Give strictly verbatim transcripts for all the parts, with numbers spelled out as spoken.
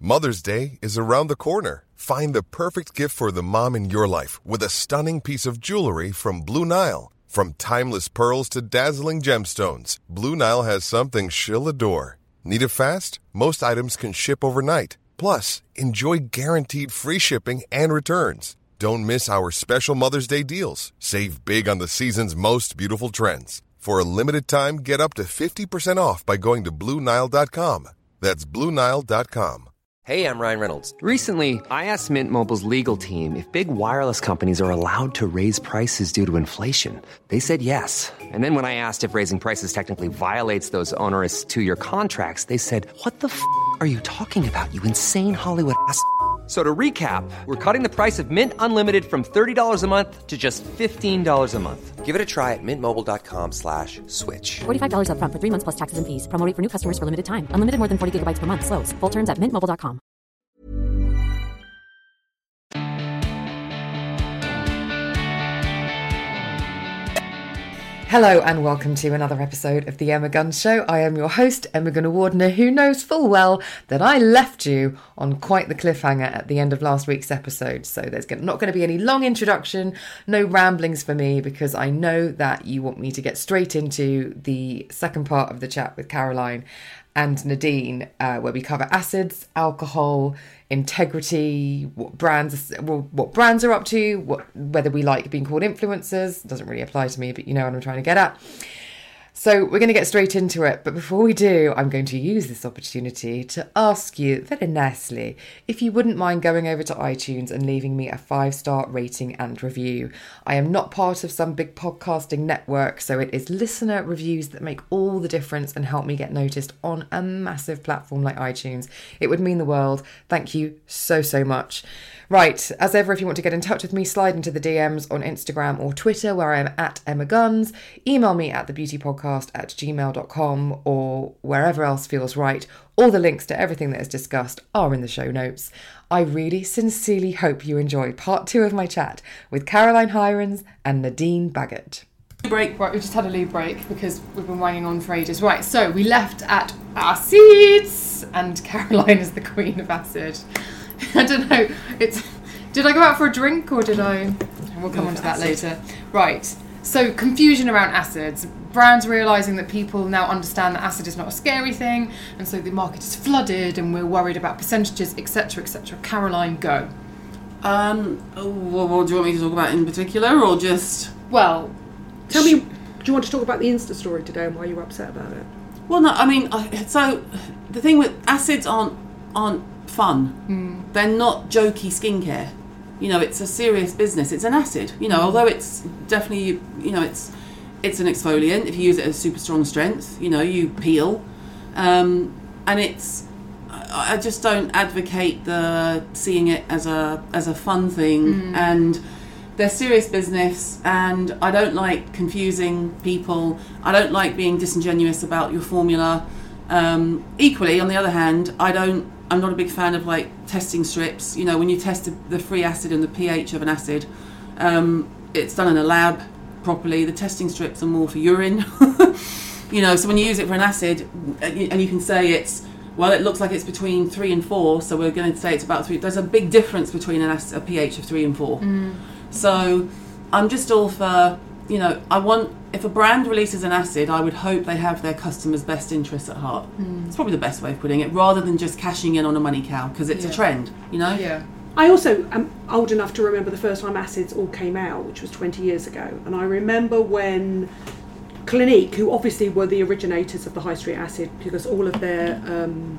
Mother's Day is around the corner. Find the perfect gift for the mom in your life with a stunning piece of jewelry from Blue Nile. From timeless pearls to dazzling gemstones, Blue Nile has something she'll adore. Need it fast? Most items can ship overnight. Plus, enjoy guaranteed free shipping and returns. Don't miss our special Mother's Day deals. Save big on the season's most beautiful trends. For a limited time, get up to fifty percent off by going to Blue Nile dot com. That's Blue Nile dot com. Hey, I'm Ryan Reynolds. Recently, I asked Mint Mobile's legal team if big wireless companies are allowed to raise prices due to inflation. They said yes. And then when I asked if raising prices technically violates those onerous two-year contracts, they said, what the f*** are you talking about, you insane Hollywood ass f- So to recap, we're cutting the price of Mint Unlimited from thirty dollars a month to just fifteen dollars a month. Give it a try at mintmobile.com slash switch. forty-five dollars up front for three months plus taxes and fees. Promo rate for new customers for limited time. Unlimited more than forty gigabytes per month. Slows full terms at mint mobile dot com. Hello and welcome to another episode of the Emma Guns Show. I am your host, Emma Gunnar-Wardner, who knows full well that I left you on quite the cliffhanger at the end of last week's episode. So there's not going to be any long introduction, no ramblings for me, because I know that you want me to get straight into the second part of the chat with Caroline and Nadine, uh, where we cover acids, alcohol, integrity, what brands, well, what brands are up to, what, whether we like being called influencers. It doesn't really apply to me, but you know what I'm trying to get at. So we're going to get straight into it. But before we do, I'm going to use this opportunity to ask you very nicely if you wouldn't mind going over to iTunes and leaving me a five-star rating and review. I am not part of some big podcasting network, so it is listener reviews that make all the difference and help me get noticed on a massive platform like iTunes. It would mean the world. Thank you so, so much. Right, as ever, if you want to get in touch with me, slide into the D Ms on Instagram or Twitter, where I am at Emma Guns. Email me at thebeautypodcast at gmail dot com or wherever else feels right. All the links to everything that is discussed are in the show notes. I really sincerely hope you enjoyed part two of my chat with Caroline Hirons and Nadine Baggott. Break, right, we just had a loo break because we've been wanging on for ages. Right, so we left at acids, and Caroline is the queen of acid. I don't know, it's, did I go out for a drink or did I, we'll come on to that later. Right, so confusion around acids. Brands realising that people now understand that acid is not a scary thing, and so the market is flooded and we're worried about percentages, et cetera, et cetera. Caroline, go. Um, what, what do you want me to talk about in particular, or just... Well... Tell me, do you want to talk about the Insta story today and why you were upset about it? Well, no, I mean, so the thing with acids aren't, aren't fun. Mm. They're not jokey skincare. You know, it's a serious business. It's an acid. You know, although it's definitely, you know, it's it's an exfoliant. If you use it as super strong strength, you know, you peel. Um, and it's, I just don't advocate the seeing it as a as a fun thing. Mm. And they're serious business, and I don't like confusing people. I don't like being disingenuous about your formula. Um, equally, on the other hand, I don't. I'm not a big fan of like testing strips. You know, when you test the free acid and the pH of an acid, um, it's done in a lab properly. The testing strips are more for urine. You know, so when you use it for an acid, and you can say it's, well, it looks like it's between three and four, so we're going to say it's about three. There's a big difference between an acid, a pH of three and four. Mm. So I'm just all for, you know, I want, if a brand releases an acid, I would hope they have their customers' best interests at heart. Mm. It's probably the best way of putting it, rather than just cashing in on a money cow, because it's yeah. a trend, you know? Yeah. I also am old enough to remember the first time acids all came out, which was twenty years ago. And I remember when Clinique, who obviously were the originators of the high street acid, because all of their um,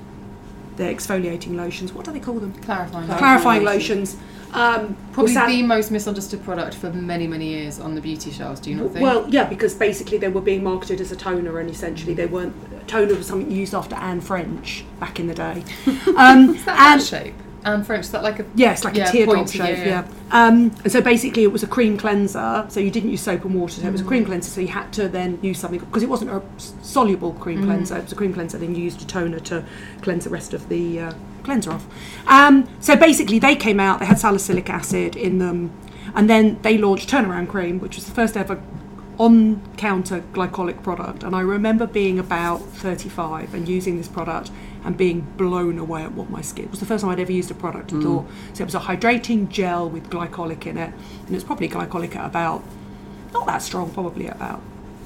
their exfoliating lotions, what do they call them? Clarifying. Clarifying, Clarifying lotions. Um, Probably that, the most misunderstood product for many, many years on the beauty shelves, do you not think? Well, yeah, because basically they were being marketed as a toner, and essentially they weren't. Toner was something used after Anne French back in the day. Um, is that and, that shape? Anne French, is that like a... Yes, like yeah, a teardrop pointy, shape, yeah. yeah. Um, and so basically it was a cream cleanser, so you didn't use soap and water, so mm. it was a cream cleanser, so you had to then use something, because it wasn't a soluble cream mm. cleanser, it was a cream cleanser, then you used a toner to cleanse the rest of the uh, cleanser off. Um, so basically they came out, they had salicylic acid in them, and then they launched Turnaround Cream, which was the first ever on-counter glycolic product, and I remember being about thirty-five and using this product and being blown away at what my skin. It was the first time I'd ever used a product at all. So it was a hydrating gel with glycolic in it, and it's probably glycolic at about, not that strong, probably at about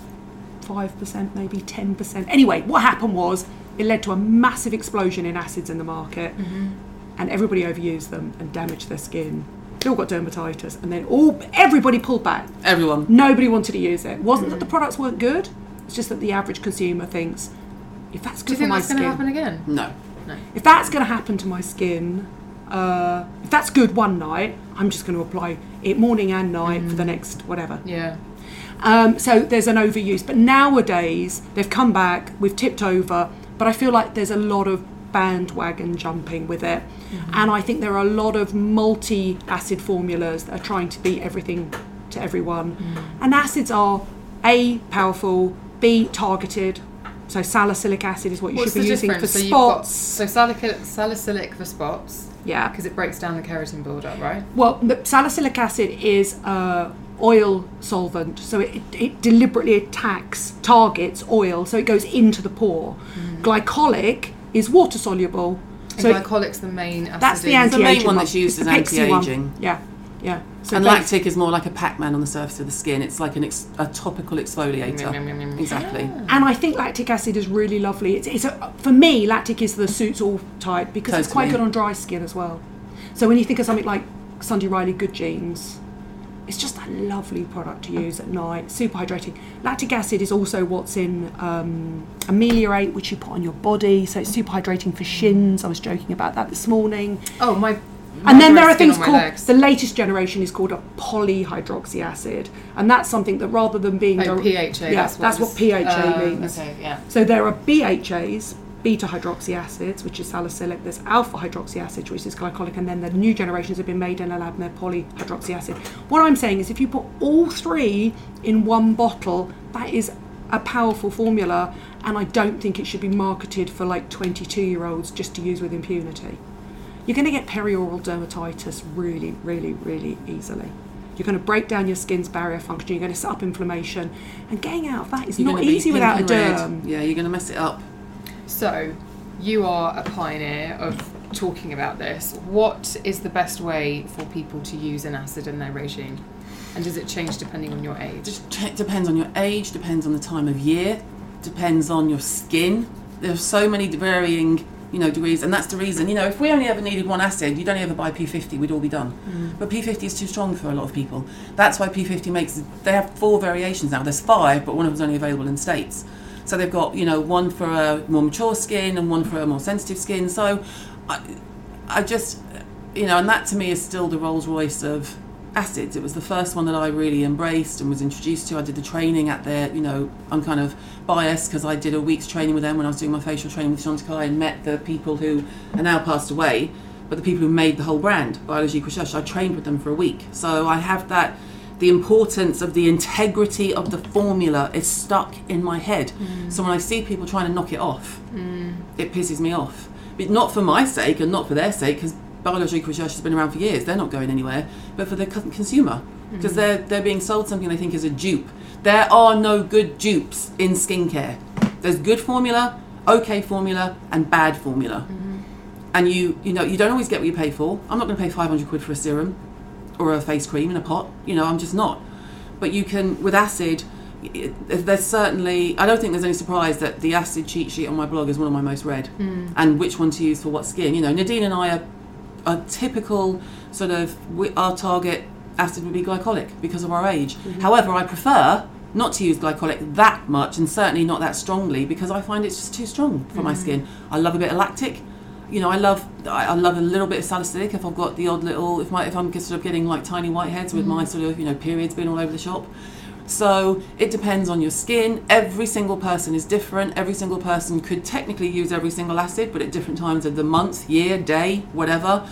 five percent, maybe ten percent. Anyway, what happened was it led to a massive explosion in acids in the market, mm-hmm. and everybody overused them and damaged their skin. They all got dermatitis, and then all everybody pulled back. Everyone. Nobody wanted to use it. It wasn't mm-hmm. that the products weren't good, it's just that the average consumer thinks, if that's good for my skin... Do you think that's going to happen again? No. No. If that's going to happen to my skin, uh, if that's good one night, I'm just going to apply it morning and night mm. for the next whatever. Yeah. Um, so there's an overuse. But nowadays, they've come back, we've tipped over, but I feel like there's a lot of bandwagon jumping with it. Mm-hmm. And I think there are a lot of multi-acid formulas that are trying to be everything to everyone. Mm. And acids are A, powerful, B, targeted. So salicylic acid is what you What's should be using difference? for so spots. So salicylic, salicylic for spots. Yeah. Because it breaks down the keratin buildup, right? Well, the salicylic acid is uh, oil solvent. So it, it deliberately attacks, targets oil. So it goes into the pore. Mm. Glycolic is water soluble. And so glycolic's the main acid. That's the anti-aging. anti-aging the main one that's used as anti-aging. Yeah, yeah. So and lactic is more like a Pac-Man on the surface of the skin. It's like an ex- a topical exfoliator. Exactly. Yeah. And I think lactic acid is really lovely. It's, it's a, for me, lactic is the suits all type because totally. It's quite good on dry skin as well. So when you think of something like Sunday Riley Good Genes, it's just a lovely product to use at night. Super hydrating. Lactic acid is also what's in um, Ameliorate, which you put on your body. So it's super hydrating for shins. I was joking about that this morning. Oh, my... And then there are things called, legs. The latest generation is called a polyhydroxy acid, and that's something that rather than being... Oh, P H A, yeah, that's what, that's what P H A uh, means. Okay, yeah. So there are B H As, beta hydroxy acids, which is salicylic, there's alpha hydroxy acid, which is glycolic, and then the new generations have been made in a lab and they're polyhydroxy acid. What I'm saying is if you put all three in one bottle, that is a powerful formula, and I don't think it should be marketed for like twenty-two year olds just to use with impunity. You're going to get perioral dermatitis really, really, really easily. You're going to break down your skin's barrier function. You're going to set up inflammation. And getting out of that is you're not easy without a derm. Yeah, you're going to mess it up. So, you are a pioneer of talking about this. What is the best way for people to use an acid in their regime? And does it change depending on your age? It depends on your age, depends on the time of year, depends on your skin. There are so many varying... you know, degrees, and that's the reason, you know, if we only ever needed one acid, you'd only ever buy P fifty, we'd all be done. Mm. But P fifty is too strong for a lot of people. That's why P fifty makes, they have four variations now. There's five, but one of them's only available in the States. So they've got, you know, one for a more mature skin and one for a more sensitive skin. So I, I just, you know, and that to me is still the Rolls Royce of acids. It was the first one that I really embraced and was introduced to. I did the training at their, you know, I'm kind of biased because I did a week's training with them when I was doing my facial training with Chantecaille and met the people who are now passed away, but the people who made the whole brand, Biologique Recherche. I trained with them for a week. So I have that, the importance of the integrity of the formula is stuck in my head. Mm. So when I see people trying to knock it off, mm. it pisses me off. But not for my sake and not for their sake, because Biologique Recherche has been around for years. They're not going anywhere, but for the consumer, because mm. they're they're being sold something they think is a dupe. There are no good dupes in skincare. There's good formula, okay formula, and bad formula. Mm-hmm. And you you know you don't always get what you pay for. I'm not going to pay five hundred quid for a serum or a face cream in a pot. You know, I'm just not. But you can with acid. There's certainly, I don't think there's any surprise that the acid cheat sheet on my blog is one of my most read, mm. and which one to use for what skin. You know, Nadine and I are. A typical sort of our target acid would be glycolic because of our age. Mm-hmm. However, I prefer not to use glycolic that much and certainly not that strongly because I find it's just too strong for mm-hmm. my skin. I love a bit of lactic. You know, I love I, I love a little bit of salicylic if I've got the odd little if my if I'm sort of getting like tiny whiteheads with mm-hmm. my sort of you know periods being all over the shop. So it depends on your skin. Every single person is different. Every single person could technically use every single acid, but at different times of the month, year, day, whatever.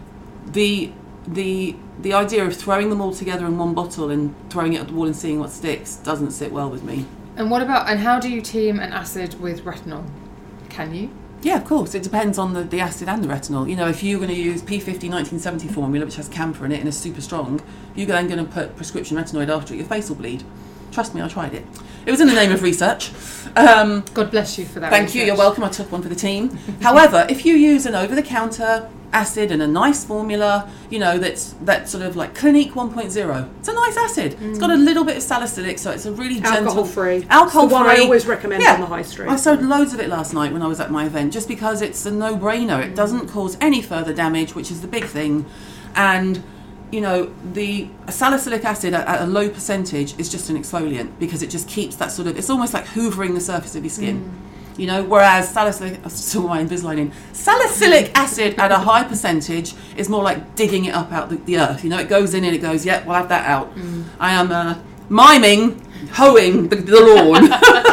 The the the idea of throwing them all together in one bottle and throwing it at the wall and seeing what sticks doesn't sit well with me. And what about, and how do you team an acid with retinol? Can you? Yeah, of course. It depends on the, the acid and the retinol. You know, if you're going to use P fifty nineteen seventy formula, which has camphor in it and is super strong, you're then going to put prescription retinoid after it, your face will bleed. Trust me, I tried it. It was in the name of research. Um, God bless you for that. thank research. you, you're welcome. I took one for the team. However, if you use an over-the-counter acid and a nice formula, you know, that's that sort of like Clinique one point oh, it's a nice acid. Mm. It's got a little bit of salicylic, so it's a really gentle... Alcohol-free. Alcohol-free. It's the one I always recommend yeah. on the high street. I sold loads of it last night when I was at my event, just because it's a no-brainer. It doesn't cause any further damage, which is the big thing. And... you know, the salicylic acid at, at a low percentage is just an exfoliant because it just keeps that sort of, it's almost like hoovering the surface of your skin. Mm. You know, whereas salicylic, I saw my Invisalign, salicylic acid at a high percentage is more like digging it up out the, the earth. You know, it goes in and it goes, yep, we'll have that out. Mm. I am uh, miming, hoeing the, the lawn.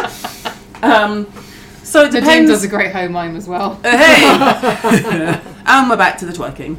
um, so it depends. Nadine does a great home mime as well. Uh, hey! And we're back to the twerking.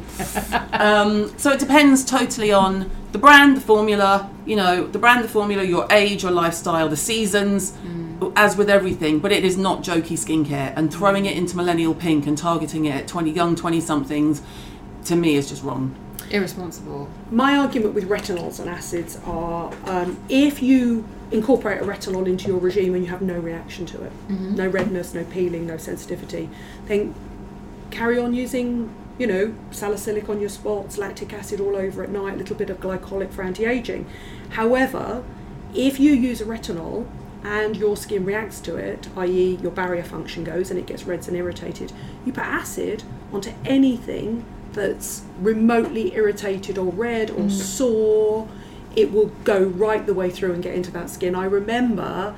Um, so it depends totally on the brand, the formula, you know, the brand, the formula, your age, your lifestyle, the seasons, mm. as with everything. But it is not jokey skincare. And throwing it into millennial pink and targeting it at twenty young twenty-somethings, to me, is just wrong. Irresponsible. My argument with retinols and acids are um, if you incorporate a retinol into your regime and you have no reaction to it, mm-hmm. no redness, no peeling, no sensitivity, then carry on using, you know, salicylic on your spots, lactic acid all over at night, a little bit of glycolic for anti-aging. However, if you use a retinol and your skin reacts to it, that is your barrier function goes and it gets red and irritated, you put acid onto anything that's remotely irritated or red or mm. sore, it will go right the way through and get into that skin. I remember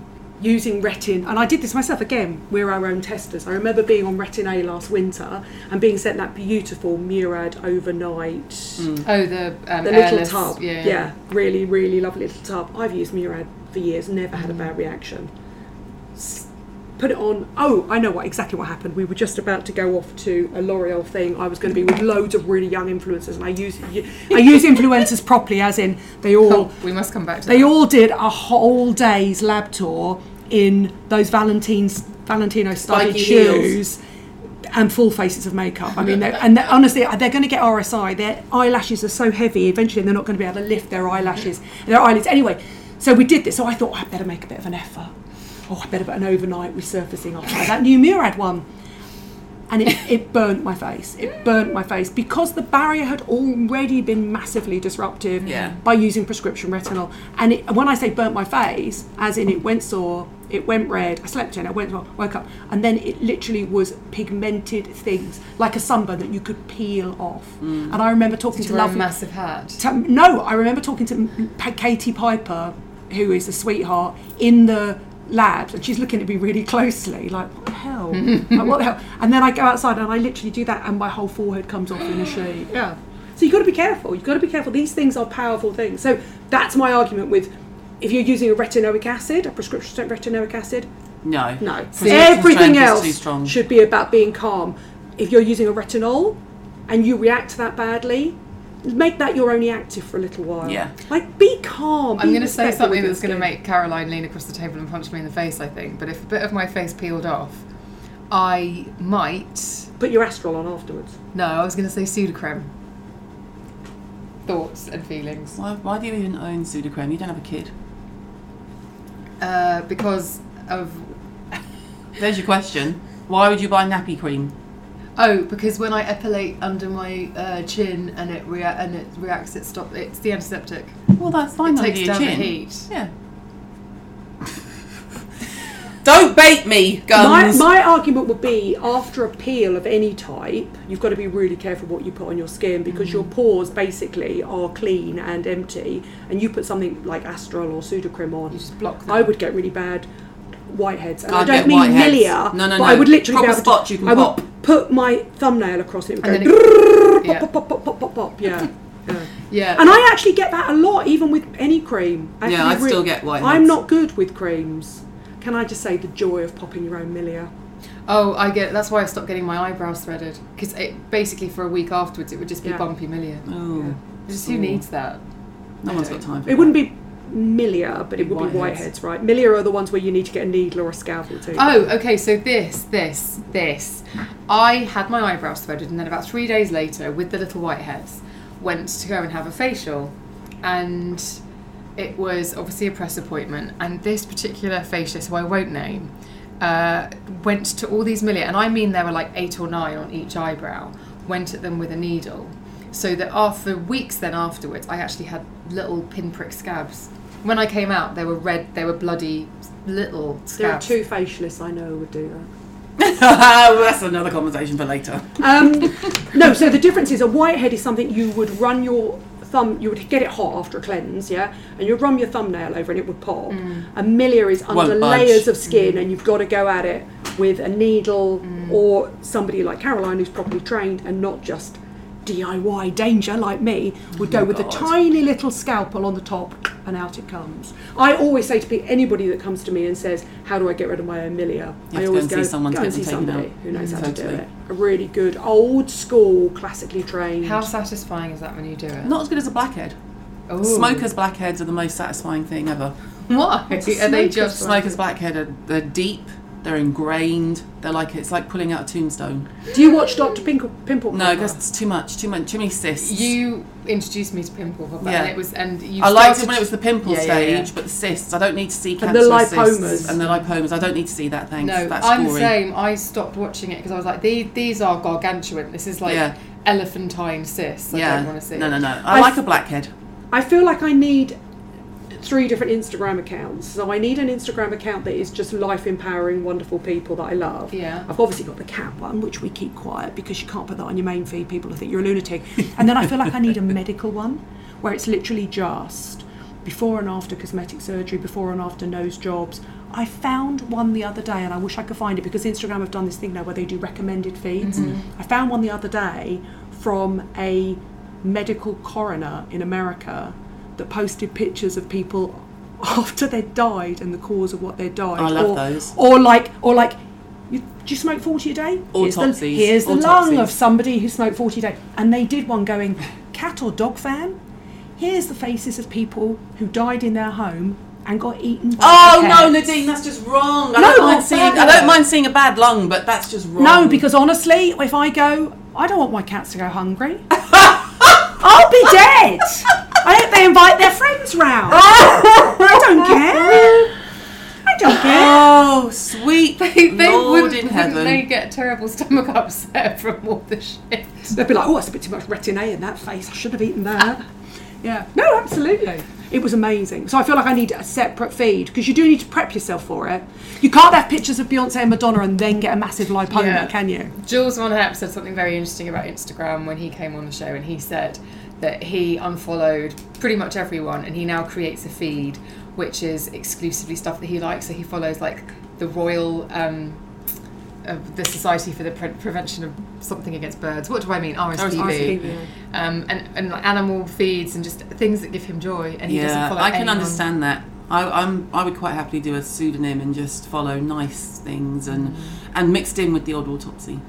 using Retin, and I did this myself again, we're our own testers. I remember being on Retin A last winter and being sent that beautiful Murad overnight mm. oh the um, the little airless, tub yeah. yeah really really lovely little tub. I've used Murad for years, never had mm. a bad reaction. S- put it on, oh I know what exactly what happened. We were just about to go off to a L'Oreal thing. I was going to be with loads of really young influencers, and I use I use influencers properly, as in they all oh, we must come back to they that. all did a whole day's lab tour in those Valentine's Valentino studded shoes and full faces of makeup. I mean, and they're, honestly, they're going to get R S I. Their eyelashes are so heavy, eventually they're not going to be able to lift their eyelashes, their eyelids. Anyway, so we did this. So I thought, oh, I better make a bit of an effort. Oh, I better put an overnight resurfacing. I'll try that new Murad one. And it, it burnt my face. It burnt my face because the barrier had already been massively disruptive yeah. by using prescription retinol. And it, when I say burnt my face, as in it went sore, it went red, I slept in, I went, woke up, and then it literally was pigmented things, like a sunburn that you could peel off. Mm. And I remember talking Did to you wear lovely... a massive hat? To, no, I remember talking to Katie Piper, who is a sweetheart, in the labs, and she's looking at me really closely, like, what the hell? like, what the hell? And then I go outside and I literally do that, and my whole forehead comes off in a sheet. Yeah. So you've got to be careful. You've got to be careful. These things are powerful things. So that's my argument with, if you're using a retinoic acid, a prescription strength retinoic acid, no, no. Prescription Everything strength else is too strong. should be about being calm. If you're using a retinol and you react to that badly, make that your only active for a little while. Yeah. Like, be calm. I'm be going to say respectful something with that's going to your make Caroline lean across the table and punch me in the face, I think. But if a bit of my face peeled off, I might... skin. Put your Astral on afterwards. No, I was going to say Sudocrem. Thoughts and feelings. Why, why do you even own Sudocrem? You don't have a kid. Uh, because of... There's your question. Why would you buy nappy cream? Oh, because when I epilate under my uh, chin and it rea- and it reacts, it stop. It's the antiseptic. Well, that's fine It under takes your down the chin. heat. Yeah. Don't bait me, My, guns. my argument would be, after a peel of any type, you've got to be really careful what you put on your skin, because mm. your pores basically are clean and empty, and you put something like Astral or Sudocrem on, You just block them. I would get really bad whiteheads. And I'd I don't get mean whiteheads. milia, No, no, but no. I would literally Proper be able spots to, you can I pop. would put my thumbnail across it, it would And go then it- pop, pop, pop, pop, pop, pop, yeah. yeah. Yeah. And I actually get that a lot, even with any cream. I Yeah, actually I'd re- still get whiteheads. I'm not good with creams. Can I just say the joy of popping your own milia? Oh, I get. That's why I stopped getting my eyebrows threaded, because it basically for a week afterwards it would just be Yeah. bumpy milia. Oh, Yeah. Just who needs that? no I one's don't. got time for It that. wouldn't be milia, but it would Whiteheads. be whiteheads, right? Milia are the ones where you need to get a needle or a scalpel to. Oh, okay. So this, this, this. I had my eyebrows threaded, and then about three days later, with the little whiteheads, went to go and have a facial, and it was obviously a press appointment, and this particular facialist, who I won't name, uh, went to all these million, and I mean there were like eight or nine on each eyebrow, went at them with a needle, so that after weeks then afterwards, I actually had little pinprick scabs. When I came out, they were red, they were bloody little scabs. There are two facialists I know who would do that. Well, that's another conversation for later. Um, no, so the difference is a whitehead is something you would run your thumb, you would get it hot after a cleanse, yeah, and you'd run your thumbnail over and it would pop. Mm. A milia is under Won't layers budge. of skin, Mm. and you've got to go at it with a needle Mm. or somebody like Caroline who's properly trained and not just D I Y danger like me, would go Oh with God. a tiny little scalpel on the top and out it comes. I always say to pe- anybody that comes to me and says, how do I get rid of my own milia? You have I to always go go, and see someone to go and get see them taken somebody out. who knows how to do Totally. it. A really good, old school, classically trained. How satisfying is that when you do it? Not as good as a blackhead. Ooh. Smokers' blackheads are the most satisfying thing ever. Why? Are they smoker's just... Smokers' blackhead are they're deep, they're ingrained, they're like it's like pulling out a tombstone. Do you watch Doctor Pimple? Pimple No, Popper? because it's too much, too much, too many cysts. You introduced me to Pimple Popper, Yeah. and it was, and you I liked started- it when it was the pimple Yeah, yeah, stage, yeah. but the cysts, I don't need to see And the cancerous lipomas. cysts and the lipomas. I don't need to see that. Thanks. No, That's I'm the gory. same. I stopped watching it because I was like, these, these are gargantuan. This is like Yeah. elephantine cysts. I Yeah. don't want to see. No, no, no. I, I like f- a blackhead. I feel like I need three different Instagram accounts. So I need an Instagram account that is just life empowering, wonderful people that I love. Yeah. I've obviously got the cat one, which we keep quiet because you can't put that on your main feed. People will think you're a lunatic. And then I feel like I need a medical one where it's literally just before and after cosmetic surgery, before and after nose jobs. I found one the other day, and I wish I could find it because Instagram have done this thing now where they do recommended feeds. Mm-hmm. I found one the other day from a medical coroner in America that posted pictures of people after they'd died and the cause of what they'd died. I love or, those. Or like, or like, you, do you smoke forty a day? Here's the, Autopsies. here's the lung Autopsies. of somebody who smoked forty a day. And they did one going, cat or dog fan? Here's the faces of people who died in their home and got eaten by Oh the no, cats. Nadine, that's just wrong. I No, don't mind not seeing. bad. I don't mind seeing a bad lung, but that's just wrong. No, because honestly, if I go, I don't want my cats to go hungry. I'll be dead. I hope they invite their friends round. I don't care. I don't care. Oh, sweet They, they Lord would, in wouldn't heaven. they get terrible stomach upset from all the shit? They'd be like, oh, that's a bit too much retin-A in that face. I should have eaten that. Yeah. No, absolutely. It was amazing. So I feel like I need a separate feed because you do need to prep yourself for it. You can't have pictures of Beyonce and Madonna and then get a massive lipoma, Yeah. can you? Jules Von Hepp said something very interesting about Instagram when he came on the show, and he said that he unfollowed pretty much everyone and he now creates a feed which is exclusively stuff that he likes. So he follows like the Royal, um, uh, the Society for the Pre- Prevention of Something Against Birds. What do I mean? R S P B. R S P B, yeah. Um, and, and like animal feeds and just things that give him joy. And he doesn't Yeah, follow I can anyone. understand that. I, I'm. I would quite happily do a pseudonym and just follow nice things and and mixed in with the odd autopsy.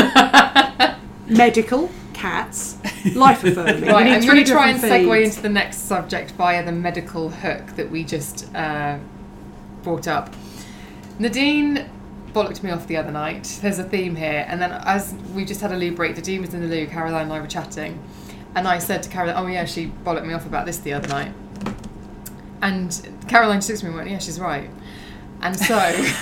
Medical, cats, life affirming. Right, We need I'm three going to try and different segue feeds. into the next subject via the medical hook that we just uh, brought up. Nadine bollocked me off the other night. There's a theme here. And then as we just had a loo break, Nadine was in the loo, Caroline and I were chatting. And I said to Caroline, oh yeah, she bollocked me off about this the other night. And Caroline just looked at me and went, yeah, she's right. And so...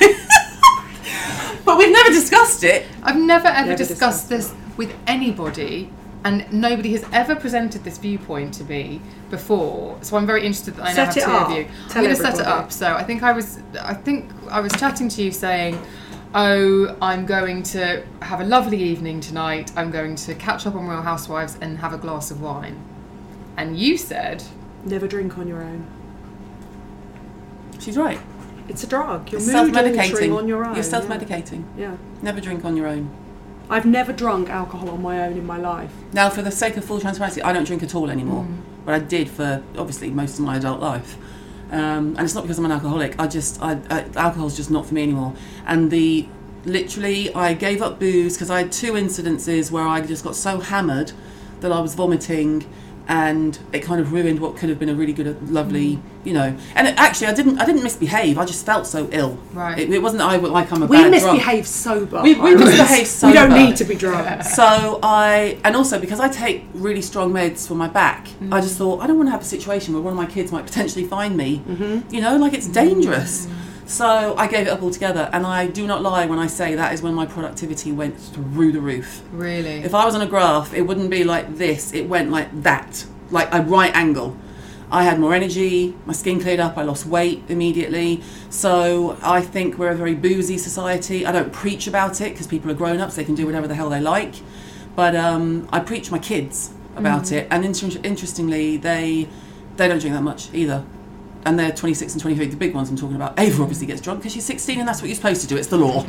But we've never discussed it. I've never ever Never discussed discussed this with anybody, and nobody has ever presented this viewpoint to me before. So I'm very interested that I now Set have it two up. of you. Tell I'm going to set it everybody. up. So I think I was, I think I was chatting to you saying, "Oh, I'm going to have a lovely evening tonight. I'm going to catch up on Real Housewives and have a glass of wine." And you said, Never drink on your own. She's right. It's a drug. You're You're mood altering self-medicating. on your own. You're self-medicating. Yeah. yeah. Never drink on your own. I've never drunk alcohol on my own in my life. Now, for the sake of full transparency, I don't drink at all anymore. But I did for obviously most of my adult life. Um, and it's not because I'm an alcoholic. I just, I, I, alcohol's just not for me anymore. And the literally, I gave up booze because I had two incidences where I just got so hammered that I was vomiting and it kind of ruined what could have been a really good, lovely, mm. you know. And it, actually, I didn't I didn't misbehave. I just felt so ill. Right. It, it wasn't I like I'm a we bad misbehave drunk. sober. We, we misbehave sober. We don't need to be drunk. So I, and also because I take really strong meds for my back, mm. I just thought I don't want to have a situation where one of my kids might potentially find me. Mm-hmm. You know, like it's dangerous. Mm. So I gave it up altogether, and I do not lie when I say that is when my productivity went through the roof. Really? If I was on a graph, it wouldn't be like this. It went like that, like a right angle. I had more energy, my skin cleared up, I lost weight immediately. So I think we're a very boozy society. I don't preach about it because people are grown-ups, they can do whatever the hell they like. But um, I preach my kids about mm. it, and inter- interestingly, they they don't drink that much either. And they're twenty-six and twenty-three, the big ones I'm talking about. Ava obviously gets drunk because she's sixteen and that's what you're supposed to do. It's the law.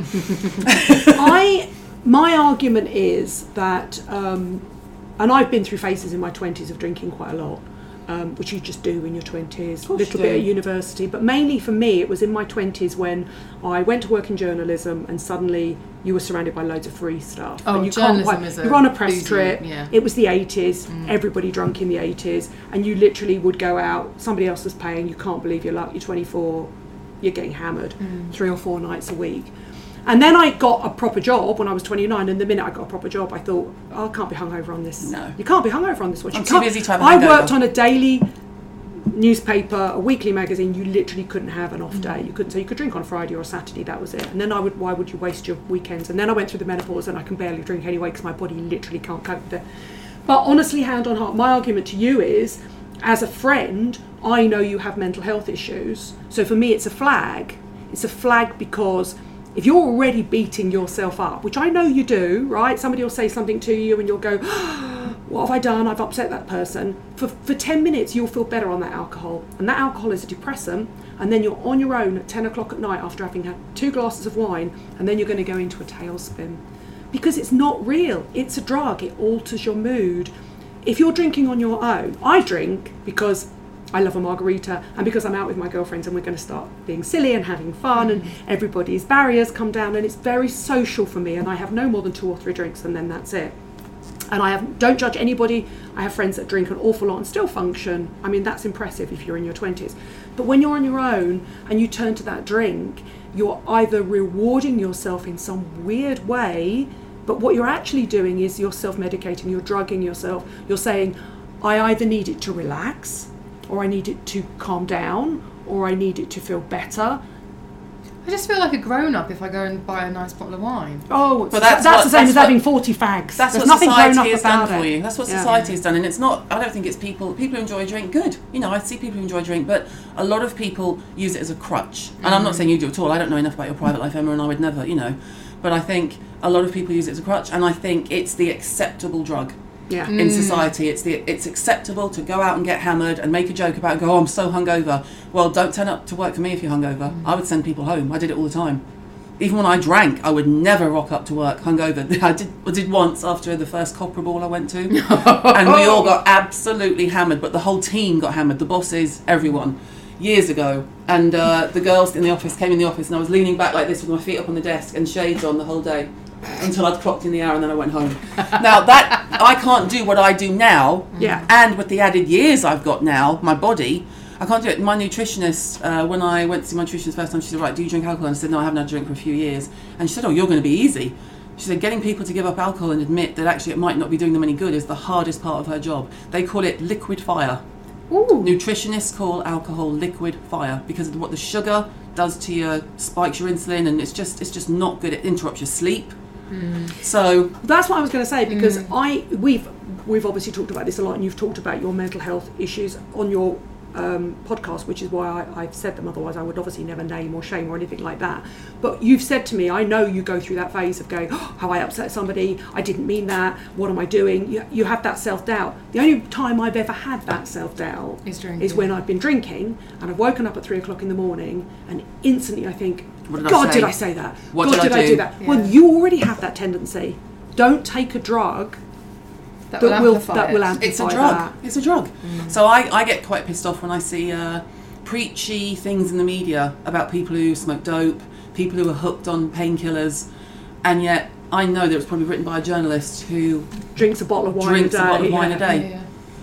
I, my argument is that, um, and I've been through phases in my twenties of drinking quite a lot, um, which you just do in your twenties, a little bit at university. But mainly for me, it was in my twenties when I went to work in journalism and suddenly you were surrounded by loads of free stuff. Oh, and you journalism can't quite, is a you're on a press boozy, trip. yeah. It was the eighties. Mm. Everybody drunk in the eighties. And you literally would go out, somebody else was paying, you can't believe your luck, you're twenty-four, you're getting hammered mm. three or four nights a week. And then I got a proper job when I was twenty-nine, and the minute I got a proper job, I thought, oh, I can't be hungover on this. No. You can't be hungover on this watch. I'm you too can't. busy to have a I hangover. worked on a daily newspaper, a weekly magazine. You literally couldn't have an off Mm. day. You couldn't. So you could drink on a Friday or a Saturday. That was it. And then I would. Why would you waste your weekends? And then I went through the menopause, and I can barely drink anyway because my body literally can't cope with it. But honestly, hand on heart, my argument to you is, as a friend, I know you have mental health issues. So for me, it's a flag. It's a flag because if you're already beating yourself up, which I know you do, right? Somebody will say something to you and you'll go, what have I done? I've upset that person. For for ten minutes, you'll feel better on that alcohol. And that alcohol is a depressant. And then you're on your own at ten o'clock at night after having had two glasses of wine, and then you're going to go into a tailspin. Because it's not real. It's a drug. It alters your mood. If you're drinking on your own, I drink because I love a margarita, and because I'm out with my girlfriends and we're going to start being silly and having fun, and everybody's barriers come down, and it's very social for me, and I have no more than two or three drinks and then that's it. And I have, don't judge anybody. I have friends that drink an awful lot and still function. I mean, that's impressive if you're in your twenties. But when you're on your own and you turn to that drink, you're either rewarding yourself in some weird way, but what you're actually doing is you're self-medicating, you're drugging yourself. You're saying, I either need it to relax, or I need it to calm down, or I need it to feel better. I just feel like a grown-up if I go and buy a nice bottle of wine. Oh, but that's, that's, that's what, the same that's as what, having forty fags. That's There's what nothing grown up society has done about for it. you. That's what Yeah. society has done, and it's not. I don't think it's people. People who enjoy drink, good. You know, I see people who enjoy drink, but a lot of people use it as a crutch. And mm. I'm not saying you do at all. I don't know enough about your private life, Emma, and I would never, you know. But I think a lot of people use it as a crutch, and I think it's the acceptable drug. Yeah. In mm. society, it's the it's acceptable to go out and get hammered and make a joke about it, go, oh, I'm so hungover. Well, don't turn up to work for me if you're hungover. Mm. I would send people home. I did it all the time. Even when I drank, I would never rock up to work hungover. I did I did once after the first Copra Ball I went to, and we all got absolutely hammered. But the whole team got hammered. The bosses, everyone, years ago. And uh, the girls in the office came in the office, and I was leaning back like this with my feet up on the desk and shades on the whole day, until I'd clocked in the hour, and then I went home. Now that I can't do what I do now, yeah. and with the added years I've got now, my body, I can't do it. My nutritionist, uh, when I went to see my nutritionist first time, she said, right, do you drink alcohol? And I said, no, I haven't had a drink for a few years. And she said, oh, you're going to be easy. She said, getting people to give up alcohol and admit that actually it might not be doing them any good is the hardest part of her job. They call it liquid fire. Ooh. Nutritionists call alcohol liquid fire because of what the sugar does to your, spikes your insulin, and it's just it's just not good. It interrupts your sleep. Mm. So that's what I was going to say, because mm. I we've we've obviously talked about this a lot, and you've talked about your mental health issues on your um, podcast, which is why I, I've said them. Otherwise, I would obviously never name or shame or anything like that. But you've said to me, I know you go through that phase of going, oh, how I upset somebody, I didn't mean that, what am I doing? You, you have that self-doubt. The only time I've ever had that self-doubt is, is when I've been drinking, and I've woken up at three o'clock in the morning, and instantly I think, What did God, I say? did I say that? What God, did, did I, I do? do that? Yeah. Well, you already have that tendency. Don't take a drug that, that will will amplify that will it. amplify It's a drug. that. It's a drug. Mm. So I, I get quite pissed off when I see uh, preachy things in the media about people who smoke dope, people who are hooked on painkillers, and yet I know that it was probably written by a journalist who Drinks a bottle of wine drinks a day. a bottle of wine yeah. a day. Yeah.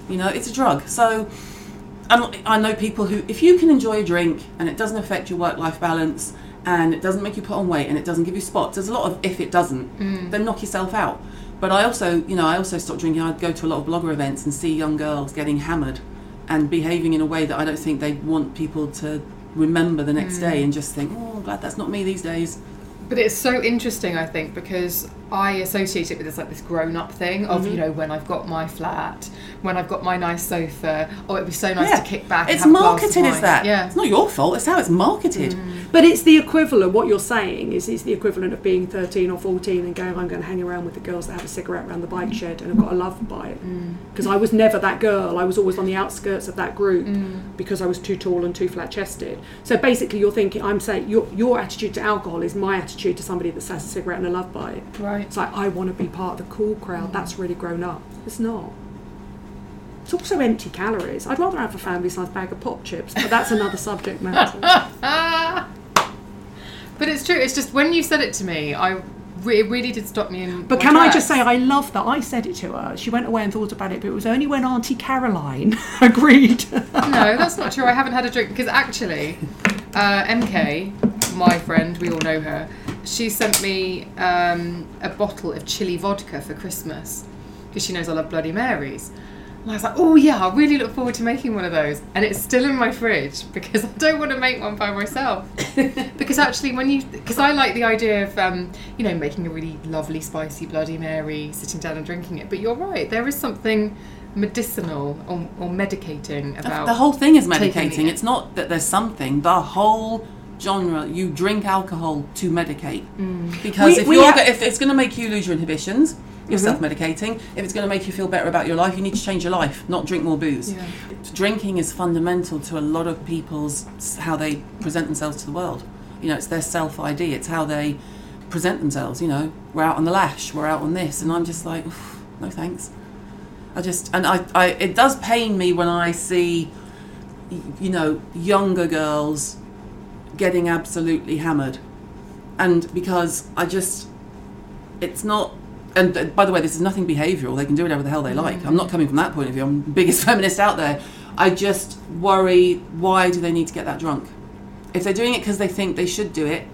You know, it's a drug. So and I know people who, if you can enjoy a drink and it doesn't affect your work-life balance and it doesn't make you put on weight and it doesn't give you spots, there's a lot of if it doesn't, mm. then knock yourself out. But I also, you know, I also stopped drinking. I'd go to a lot of blogger events and see young girls getting hammered and behaving in a way that I don't think they want people to remember the next mm. day and just think, oh, I'm glad that's not me these days. But it's so interesting, I think, because I associate it with this like this grown-up thing of, mm-hmm. you know, when I've got my flat, when I've got my nice sofa, oh, it'd be so nice yeah. to kick back. It's and have marketed a as that. Yeah. It's not your fault. It's how it's marketed. Mm. But it's the equivalent. What you're saying is, it's the equivalent of being thirteen or fourteen and going, I'm going to hang around with the girls that have a cigarette around the bike shed and have got a love bite. Because mm. I was never that girl. I was always on the outskirts of that group mm. because I was too tall and too flat-chested. So basically, you're thinking, I'm saying, your your attitude to alcohol is my attitude to somebody that has a cigarette and a love bite. Right. It's like, I want to be part of the cool crowd. Mm. That's really grown up. It's not. It's also empty calories. I'd rather have a family-sized bag of pop chips, but that's another subject matter. But it's true. It's just when you said it to me, I re- it really did stop me in. But my can tracks. I just say, I love that I said it to her. She went away and thought about it, but it was only when Auntie Caroline agreed. No, that's not true. I haven't had a drink because actually, uh, M K, my friend, we all know her. She sent me um, a bottle of chili vodka for Christmas because she knows I love Bloody Marys. And I was like, oh yeah, I really look forward to making one of those. And it's still in my fridge because I don't want to make one by myself. Because actually when you, because I like the idea of, um, you know, making a really lovely spicy Bloody Mary, sitting down and drinking it. But you're right, there is something medicinal or, or medicating about the whole thing is medicating. It. It's not that there's something, the whole genre, you drink alcohol to medicate. Mm. Because we, if, we you're, ha- if it's going to make you lose your inhibitions, you're mm-hmm. self-medicating. If it's going to make you feel better about your life, you need to change your life, not drink more booze. Yeah. Drinking is fundamental to a lot of people's, how they present themselves to the world. You know, it's their self-I D, it's how they present themselves, you know. We're out on the lash, we're out on this, and I'm just like, no thanks. I just, and I, I, it does pain me when I see, you know, younger girls getting absolutely hammered. And because I just, it's not, and by the way, this is nothing behavioural. They can do whatever the hell they like. I'm not coming from that point of view. I'm the biggest feminist out there. I just worry, why do they need to get that drunk? If they're doing it because they think they should do it,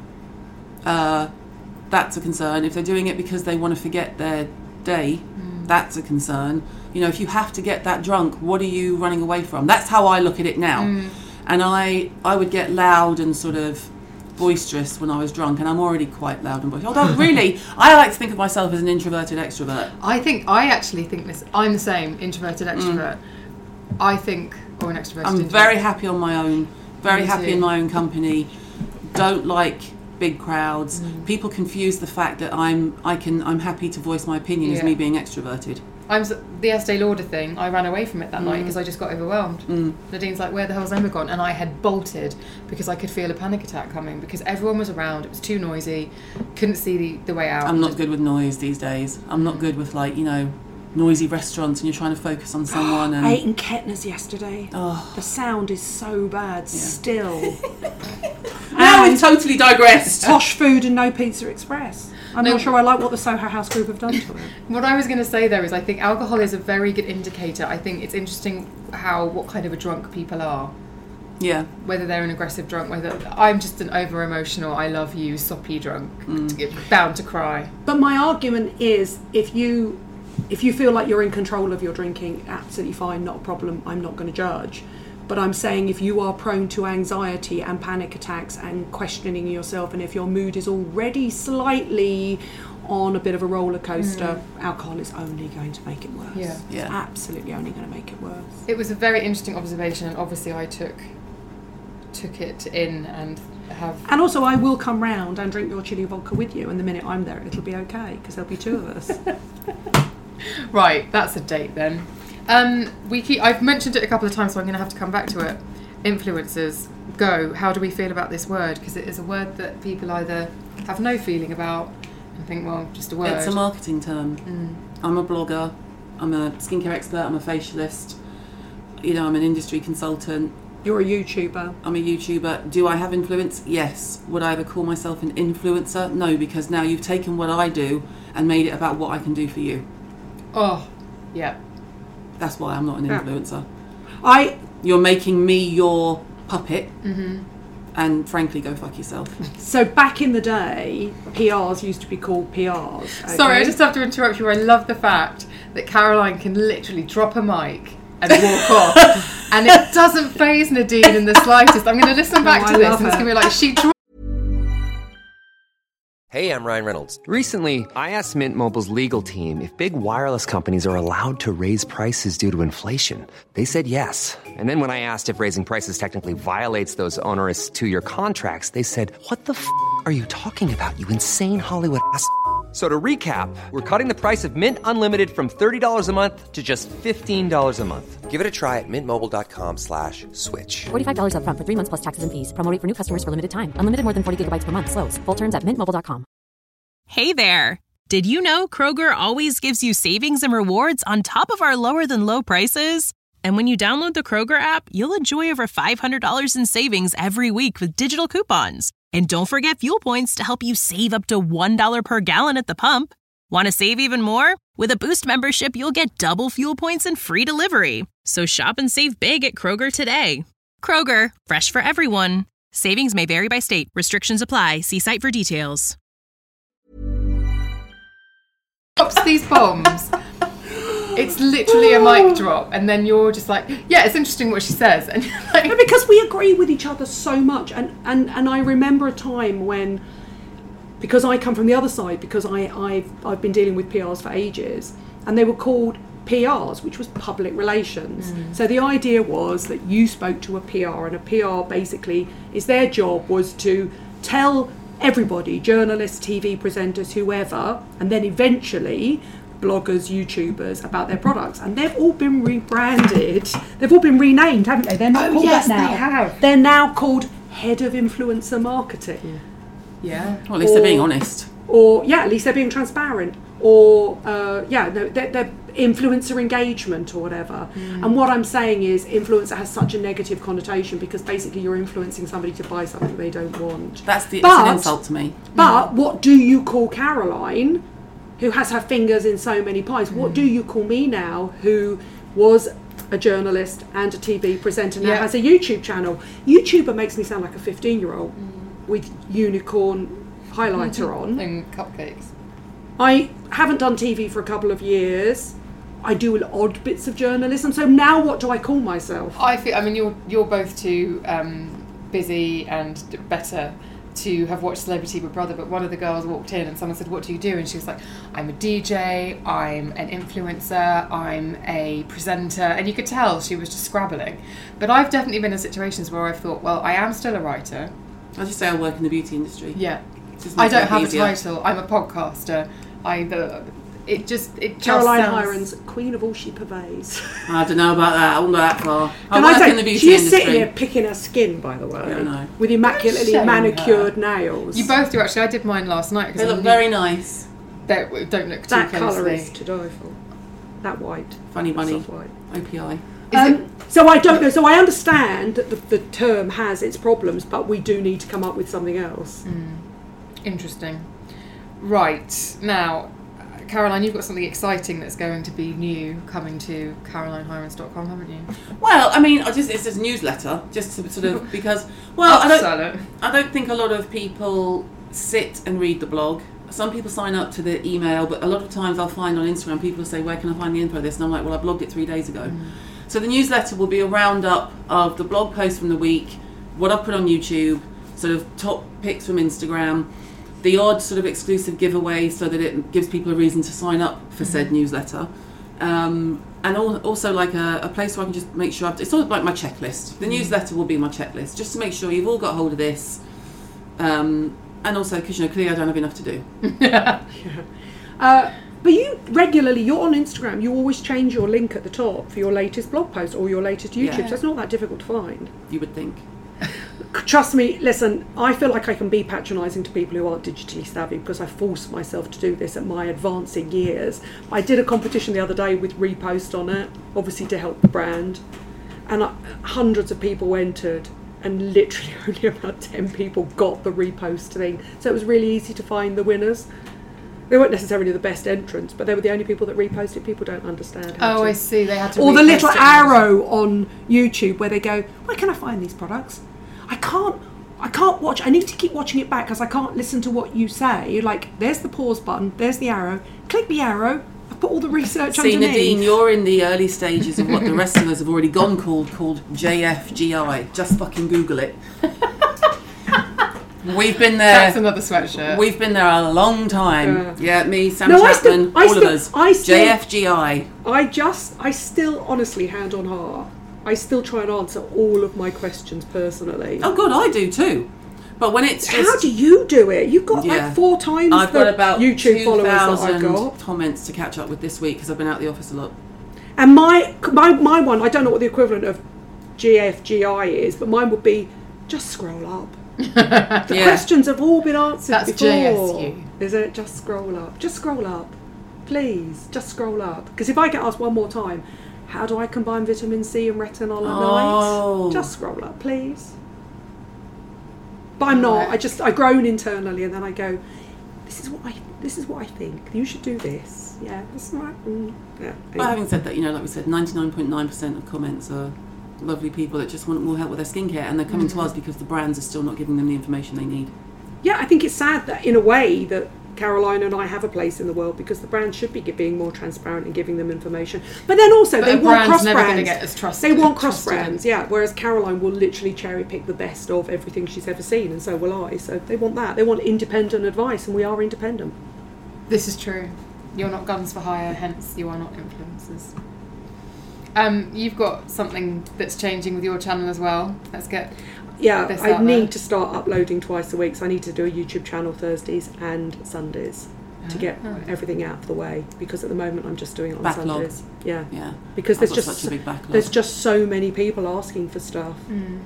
uh, that's a concern. If they're doing it because they want to forget their day, mm. that's a concern. You know, if you have to get that drunk, what are you running away from? That's how I look at it now. Mm. And I, I would get loud and sort of boisterous when I was drunk, and I'm already quite loud and boisterous. Although really, I like to think of myself as an introverted extrovert. I think, I actually think this, I'm the same, introverted extrovert. Mm. I think, or an extroverted I'm introvert. very happy on my own, very Me happy too. in my own company, don't like big crowds. Mm. People confuse the fact that I'm, I can, I'm happy to voice my opinion Yeah. as me being extroverted. I'm the Estee Lauder thing. I ran away from it that Mm. night because I just got overwhelmed. Mm. Nadine's like, "Where the hell's Emma gone?" And I had bolted because I could feel a panic attack coming because everyone was around. It was too noisy. Couldn't see the, the way out. I'm not good with noise these days. I'm not good with, like, you know, noisy restaurants and you're trying to focus on someone. And I ate in Kettner's yesterday. Oh. The sound is so bad still. Now we've totally digressed. Posh food and no Pizza Express. I'm No. not sure I like what the Soho House Group have done to it. What I was going to say though is I think alcohol is a very good indicator. I think it's interesting how what kind of a drunk people are. Yeah. Whether they're an aggressive drunk, whether I'm just an over emotional, I love you, soppy drunk, mm. bound to cry. But my argument is, if you if you feel like you're in control of your drinking, absolutely fine, not a problem. I'm not going to judge. But I'm saying if you are prone to anxiety and panic attacks and questioning yourself, and if your mood is already slightly on a bit of a roller coaster, mm. alcohol is only going to make it worse. Yeah. Yeah. It's absolutely only going to make it worse. It was a very interesting observation, and obviously I took took it in and have. And also, I will come round and drink your chili vodka with you, and the minute I'm there, it'll be okay because there'll be two of us. Right, that's a date then. Um, we keep. I've mentioned it a couple of times, so I'm going to have to come back to it. Influencers, go. How do we feel about this word? Because it is a word that people either have no feeling about and think, well, just a word. It's a marketing term. Mm. I'm a blogger. I'm a skincare expert. I'm a facialist. You know, I'm an industry consultant. You're a YouTuber. I'm a YouTuber. Do I have influence? Yes. Would I ever call myself an influencer? No, because now you've taken what I do and made it about what I can do for you. Oh, yeah. That's why I'm not an influencer. I. You're making me your puppet. Mm-hmm. And frankly, go fuck yourself. So back in the day, P Rs used to be called P Rs. Okay? Sorry, I just have to interrupt you. I love the fact that Caroline can literally drop a mic and walk off, and it doesn't faze Nadine in the slightest. I'm going to listen back Oh, to I this, love and it's her. going to be like she. Dro- Hey, I'm Ryan Reynolds. Recently, I asked Mint Mobile's legal team if big wireless companies are allowed to raise prices due to inflation. They said yes. And then when I asked if raising prices technically violates those onerous two-year contracts, they said, what the f*** are you talking about, you insane Hollywood ass f- So to recap, we're cutting the price of Mint Unlimited from thirty dollars a month to just fifteen dollars a month. Give it a try at mintmobile.com slash switch. forty-five dollars up front for three months plus taxes and fees. Promo rate for new customers for limited time. Unlimited more than forty gigabytes per month. Slows full terms at mint mobile dot com. Hey there! Did you know Kroger always gives you savings and rewards on top of our lower than low prices? And when you download the Kroger app, you'll enjoy over five hundred dollars in savings every week with digital coupons. And don't forget fuel points to help you save up to one dollar per gallon at the pump. Want to save even more? With a Boost membership, you'll get double fuel points and free delivery. So shop and save big at Kroger today. Kroger, fresh for everyone. Savings may vary by state. Restrictions apply. See site for details. drops these bombs. It's literally a mic drop, and then you're just like, yeah, it's interesting what she says, and you're like, No, because we agree with each other so much, and, and, and I remember a time when, because I come from the other side, because I, I've, I've been dealing with P Rs for ages, and they were called P Rs, which was public relations. Mm. So the idea was that you spoke to a P R, and a P R basically is their job was to tell everybody, journalists, T V presenters, whoever, and then eventually bloggers, YouTubers, about their products. And they've all been rebranded. They've all been renamed, haven't they? They're not Oh, called yes, that now. they have. They're now called Head of Influencer Marketing. yeah. Well, at least Or- they're being honest. Or, yeah, at least they're being transparent. Or, uh, yeah, no, they're, they're influencer engagement or whatever. Mm. And what I'm saying is influencer has such a negative connotation because basically you're influencing somebody to buy something they don't want. That's the But- it's an insult to me. But what do you call Caroline, who has her fingers in so many pies? What Mm. do you call me now, who was a journalist and a T V presenter, now Yeah. has a YouTube channel? YouTuber makes me sound like a fifteen-year-old Mm. with unicorn highlighter on. And cupcakes. I haven't done T V for a couple of years. I do odd bits of journalism. So now what do I call myself? I feel. I mean, you're you're both too um, busy and d- better to have watched Celebrity Big Brother. But one of the girls walked in and someone said, "What do you do?" And she was like, "I'm a D J. I'm an influencer. I'm a presenter." And you could tell she was just scrabbling. But I've definitely been in situations where I've thought, well, I am still a writer. I just say I work in the beauty industry. Yeah. Just I makes don't life have easier. a title. I'm a podcaster. I the it just it just Caroline sounds, Hirons, queen of all she purveys. I don't know about that. I won't go that far. I Can work I say, in the beauty she is industry. sitting here picking her skin, by the way, Yeah, I know. with immaculately Shame manicured nails. You both do actually. I did mine last night. They look very nice. They don't look too that closely. colour is to die for. That white. Funny bunny. Soft white. O P I. Is Um, it- so I don't know. So I understand that the, the term has its problems, but we do need to come up with something else. Interesting. Right, now, Caroline, you've got something exciting that's going to be new coming to caroline hirons dot com, haven't you? Well, I mean, I just it's just a newsletter, just to sort of because well, I Upsell don't it. I don't think a lot of people sit and read the blog. Some people sign up to the email, but a lot of times I'll find on Instagram people say, "Where can I find the info of this?" And I'm like, "Well, I blogged it three days ago." Mm. So the newsletter will be a roundup of the blog posts from the week, what I've put on YouTube, sort of top picks from Instagram, the odd sort of exclusive giveaway so that it gives people a reason to sign up for said newsletter. Um, and al- also like a, a place where I can just make sure, I've, it's sort of like my checklist. The newsletter will be my checklist, just to make sure you've all got hold of this. Um, and also, because you know, clearly I don't have enough to do. Uh, but you regularly, you're on Instagram, you always change your link at the top for your latest blog post or your latest YouTube. Yeah. So it's not that difficult to find. You would think. Trust me, listen, I feel like I can be patronising to people who aren't digitally savvy because I forced myself to do this at my advancing years. I did a competition the other day with Repost on it, obviously to help the brand, and I, hundreds of people entered and literally only about ten people got the Repost thing. So it was really easy to find the winners. They weren't necessarily the best entrants, but they were the only people that reposted. People don't understand how Oh, to. I see. They had to. Or the repost little it. arrow on YouTube where they go, where can I find these products? I can't. I can't watch. I need to keep watching it back because I can't listen to what you say. Like, there's the pause button. There's the arrow. Click the arrow. I put all the research See, underneath. Nadine, you're in the early stages of what the rest of us have already gone called, called J F G I. Just fucking Google it. We've been there. That's another sweatshirt. We've been there a long time. Yeah. Yeah, me, Sam No, I Chapman, still- I all still- of us. I still- J F G I. I just, I still, honestly, hand on heart, I still try and answer all of my questions personally. Oh God, I do too. But when it's just, How do you do it? You've got Yeah. like four times I've the got about YouTube followers that I've two thousand got. comments to catch up with this week because I've been out the office a lot. And my, my my one, I don't know what the equivalent of G F G I is, but mine would be just scroll up. The Yeah. questions have all been answered That's before. J S U. Is it? Just scroll up. Just scroll up. Please, just scroll up. Because if I get asked one more time, how do I combine vitamin C and retinol at Oh. night? Just scroll up, please. But I'm not. I just I groan internally, and then I go, "This is what I. This is what I think. You should do this. Yeah, that's right. Mm, yeah." But having said that, you know, like we said, ninety-nine point nine percent of comments are lovely people that just want more help with their skincare, and they're coming Mm-hmm. to us because the brands are still not giving them the information they need. Yeah, I think it's sad that in a way that Caroline and I have a place in the world because the brands should be gi- being more transparent and giving them information. But then also But they a want brand's cross never gonna brands. get as trusted- They want cross trusted. brands, yeah. Whereas Caroline will literally cherry pick the best of everything she's ever seen, and so will I. So they want that. They want independent advice, and we are independent. This is true. You're not guns for hire, hence you are not influencers. Um, you've got something that's changing with your channel as well. Let's get Yeah, this I out need there. to start uploading twice a week. So I need to do a YouTube channel Thursdays and Sundays to get Ah. everything out of the way. Because at the moment I'm just doing it on Backlog. Sundays. Yeah. Yeah, Because I've there's got just such a big backlog. there's just so many people asking for stuff.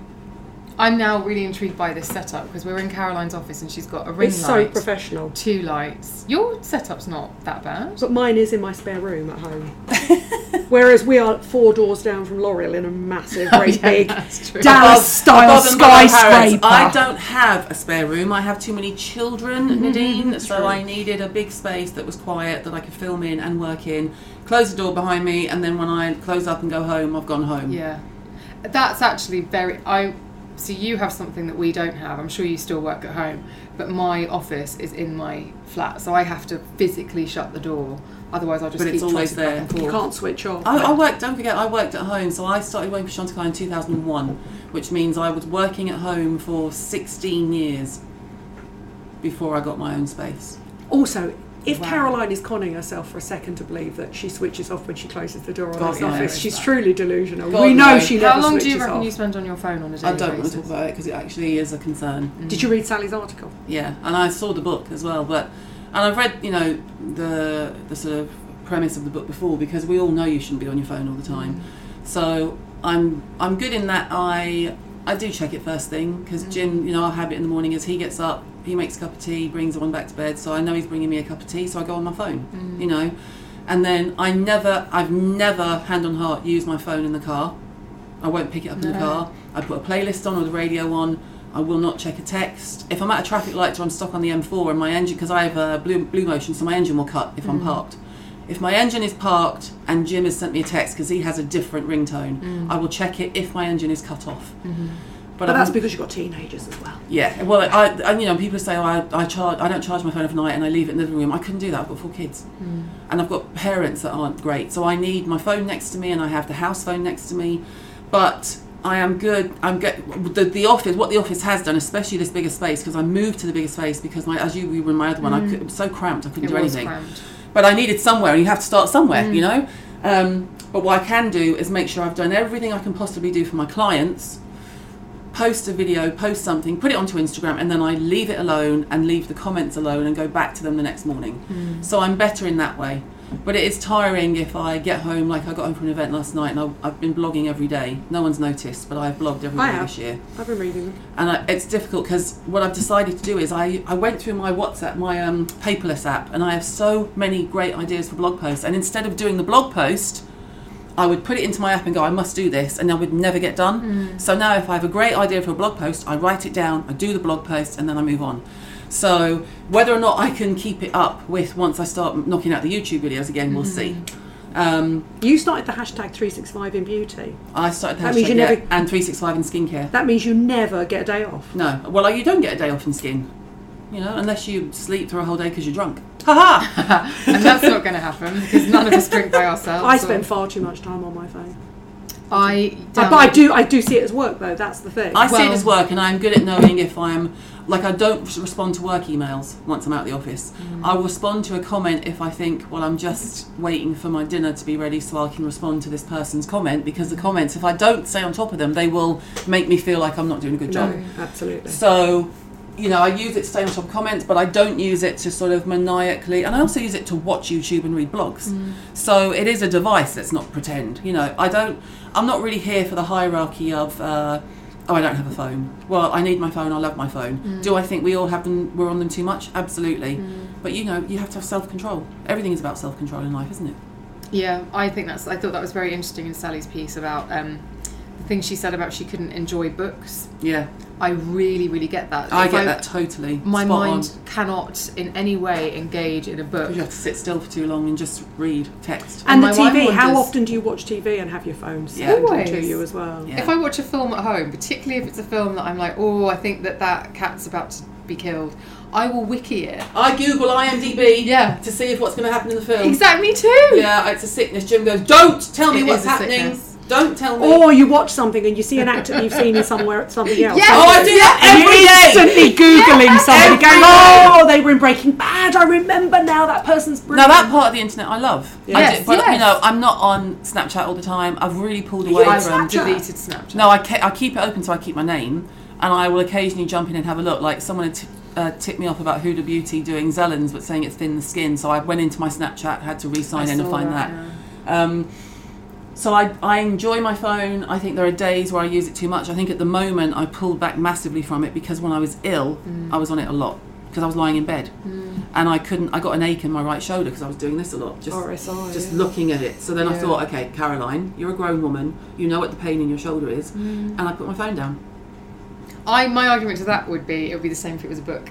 I'm now really intrigued by this setup because we're in Caroline's office and she's got a ring It's so light, professional. two lights. Your setup's not that bad. But mine is in my spare room at home. Whereas we are four doors down from L'Oreal in a massive, great yeah, big that's true. Dallas-style Above and below Harrods. skyscraper. I don't have a spare room. I have too many children, Mm-hmm. Nadine, so I needed a big space that was quiet that I could film in and work in. Close the door behind me, and then when I close up and go home, I've gone home. Yeah, that's actually very. I so you have something that we don't have. I'm sure you still work at home, but my office is in my flat, so I have to physically shut the door. Otherwise, I'll just But keep it's always trotting back there. and forth. You can't switch off. I, I worked. Don't forget, I worked at home. So I started working for Chanticleer in two thousand one, which means I was working at home for sixteen years before I got my own space. Also, if Wow. Caroline is conning herself for a second to believe that she switches off when she closes the door on God her knows office, she's that. truly delusional. God we know knows. she never How long do switches you reckon off. you spend on your phone on a daily I don't want basis? to talk about it because it actually is a concern. Did you read Sally's article? Yeah, and I saw the book as well, but and I've read, you know, the the sort of premise of the book before because we all know you shouldn't be on your phone all the time. So I'm I'm good in that I I do check it first thing because Jim, you know, our habit in the morning is he gets up, he makes a cup of tea, brings the one back to bed, so I know he's bringing me a cup of tea, so I go on my phone, you know, and then I never I've never hand on heart used my phone in the car. I won't pick it up in the No. car. I put a playlist on or the radio on. I will not check a text. If I'm at a traffic light or I'm stuck on the M four and my engine, because I have a blue, blue motion, so my engine will cut if I'm parked. If my engine is parked and Jim has sent me a text because he has a different ringtone, I will check it if my engine is cut off. But I'm- that's because you've got teenagers as well. yeah. Well, I, I you know, people say, oh, I, I charge, I don't charge my phone overnight and I leave it in the living room. I couldn't do that. I've got four kids, and I've got parents that aren't great, so I need my phone next to me and I have the house phone next to me. But I am good. I'm good. The, the office, what the office has done, especially this bigger space, because I moved to the bigger space because my, as you were in my other one, I could, it was so cramped I couldn't It do was anything. cramped. But I needed somewhere, and you have to start somewhere, you know. Um, but what I can do is make sure I've done everything I can possibly do for my clients. Post a video, post something, put it onto Instagram, and then I leave it alone and leave the comments alone and go back to them the next morning. So I'm better in that way. But it is tiring if I get home, like I got home from an event last night and I, I've been blogging every day. No one's noticed, but I've blogged every I day have. this year. I've been reading them. And I, it's difficult because what I've decided to do is I, I went through my WhatsApp, my um, paperless app, and I have so many great ideas for blog posts. And instead of doing the blog post, I would put it into my app and go, I must do this, and I would never get done. So now if I have a great idea for a blog post, I write it down, I do the blog post, and then I move on. So whether or not I can keep it up with once I start knocking out the YouTube videos again, we'll see. Um, you started the hashtag three sixty-five in beauty. I started the That hashtag means you yeah, never- and three sixty-five in skincare. That means you never get a day off. No, well, you don't get a day off in skin, you know, unless you sleep through a whole day because you're drunk. Ha And that's not going to happen because none of us drink by ourselves. I or- spend far too much time on my phone. I But I do, I do see it as work though. That's the thing. I see Well- it as work, and I'm good at knowing if I'm like I don't respond to work emails once I'm out of the office. Mm. I'll respond to a comment if I think, well, I'm just waiting for my dinner to be ready so I can respond to this person's comment, because the comments, if I don't stay on top of them, they will make me feel like I'm not doing a good job. No, absolutely. So, you know, I use it to stay on top of comments, but I don't use it to sort of maniacally, and I also use it to watch YouTube and read blogs. Mm. So it is a device, let's not pretend. You know, I don't, I'm not really here for the hierarchy of, uh, oh, I don't have a phone. Well, I need my phone, I love my phone. Mm. Do I think we all have them, we're on them too much? Absolutely. But, you know, you have to have self-control. Everything is about self-control in life, isn't it? Yeah, I think that's. I thought that was very interesting in Sally's piece about um, the thing she said about she couldn't enjoy books. Yeah. I really, really get that. I If get that totally. My Spot mind on. cannot in any way engage in a book. You have to sit still for too long and just read text. And the my T V, mind how wanders. often do you watch T V and have your phone Yeah. sent Always. to you as well? Yeah. If I watch a film at home, particularly if it's a film that I'm like, oh, I think that that cat's about to be killed, I will wiki it. I Google I M D B Yeah. to see if what's going to happen in the film. Exactly, me too. Yeah, it's a sickness. Jim goes, don't tell me It what's is a happening. sickness. Don't tell me. Or you watch something and you see an actor that you've seen in somewhere something else. Yes. Oh, I do that And every you're day. instantly Googling somebody Every going, day. oh, they were in Breaking Bad, I remember now, that person's Now brilliant. that part of the internet I love. I Yes, do, but you yes. know, I'm not on Snapchat all the time. I've really pulled away I've from. deleted Snapchat. No, I, ke- I keep it open so I keep my name, and I will occasionally jump in and have a look. Like someone had t- uh, tipped me off about Huda Beauty doing Zellens, but saying it's thin the skin. So I went into my Snapchat, had to re-sign I in and saw find that, that. Um, so I, I enjoy my phone. I think there are days where I use it too much. I think at the moment I pulled back massively from it because when I was ill, Mm. I was on it a lot because I was lying in bed, and I couldn't. I got an ache in my right shoulder because I was doing this a lot, just R S I, just yeah. looking at it. So then I Yeah. thought, okay, Caroline, you're a grown woman. You know what the pain in your shoulder is, Mm. and I put my phone down. I my argument to that would be it would be the same if it was a book.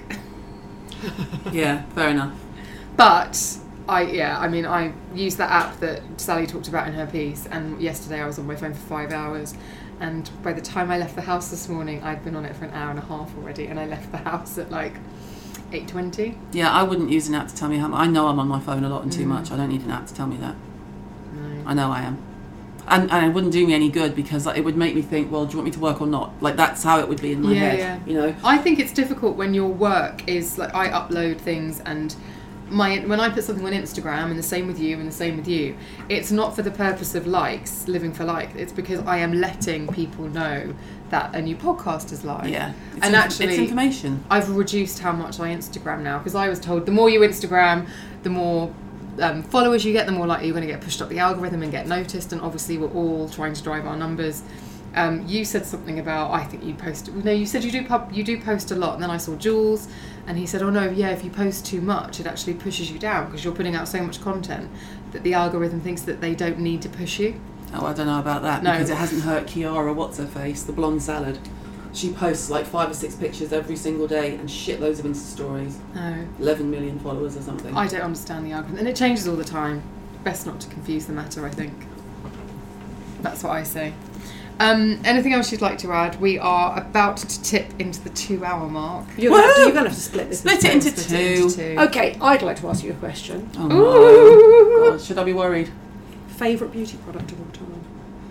Yeah, fair enough. But I yeah, I mean I used that app that Sally talked about in her piece, and yesterday I was on my phone for five hours, and by the time I left the house this morning I'd been on it for an hour and a half already, and I left the house at like eight twenty. Yeah, I wouldn't use an app to tell me how. I know I'm on my phone a lot and too much. I don't need an app to tell me that. No. I know I am. And, and it wouldn't do me any good because like, it would make me think, well, do you want me to work or not? Like, that's how it would be in my Yeah, head, yeah. you know? I think it's difficult when your work is like I upload things, and my when I put something on Instagram, and the same with you and the same with you, it's not for the purpose of likes, living for likes. It's because I am letting people know that a new podcast is live. Yeah. It's and inf- actually it's information. I've reduced how much I Instagram now, because I was told the more you Instagram, the more um, followers you get, the more likely you're going to get pushed up the algorithm and get noticed. And obviously, we're all trying to drive our numbers. Um, you said something about I think you post. No, you said you do pub, you do post a lot. And then I saw Jules, and he said, "Oh no, yeah, if you post too much, it actually pushes you down because you're putting out so much content that the algorithm thinks that they don't need to push you." Oh, I don't know about that No. because it hasn't hurt Kiara, what's her face, the blonde salad. She posts like five or six pictures every single day and shitloads of Insta stories. No, eleven million followers or something. I don't understand the algorithm, and it changes all the time. Best not to confuse the matter, I think. That's what I say. Um, anything else you'd like to add? We are about to tip into the two-hour mark. You're going, to have to, Woohoo! you're going to have to split this. Split it into Split two. it into two. Okay, I'd like to ask you a question. Oh no. God, should I be worried? Favourite beauty product of all time?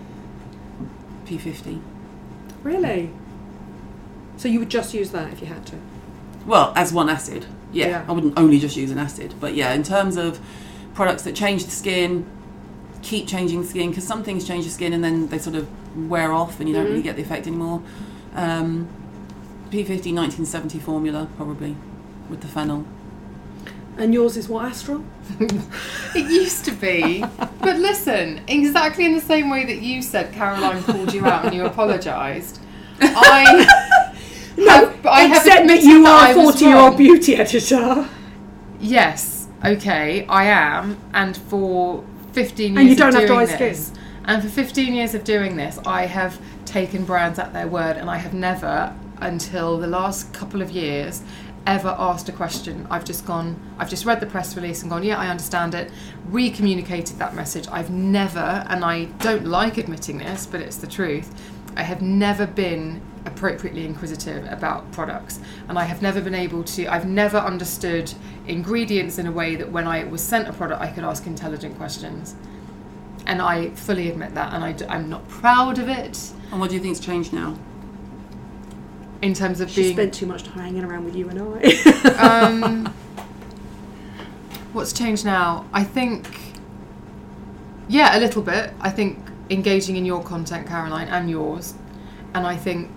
P fifty. Really? So you would just use that if you had to? Well, as one acid. Yeah, Yeah. I wouldn't only just use an acid. But yeah, in terms of products that change the skin, keep changing the skin, because some things change your skin and then they sort of wear off and you don't Mm-hmm. really get the effect anymore. Um, P fifty nineteen seventy formula, probably, with the fennel. And yours is what, Astral? It used to be, but listen, exactly in the same way that you said Caroline called you out and you apologised, I have, I have Except that admitted you that are I a was forty-year-old wrong. beauty editor. Yes, okay, I am, and for fifteen years And you don't of have doing dry this, skin. and for fifteen years of doing this, I have taken brands at their word, and I have never, until the last couple of years, ever asked a question. I've just gone, I've just read the press release and gone, yeah, I understand it, re-communicated that message. I've never, and I don't like admitting this, but it's the truth, I have never been appropriately inquisitive about products, and I have never been able to, I've never understood ingredients in a way that when I was sent a product I could ask intelligent questions. And I fully admit that, and I, I'm not proud of it. And what do you think's changed now? In terms of she being... spent too much time hanging around with you and I. um, what's changed now? I think, yeah, a little bit. I think engaging in your content, Caroline, and yours. And I think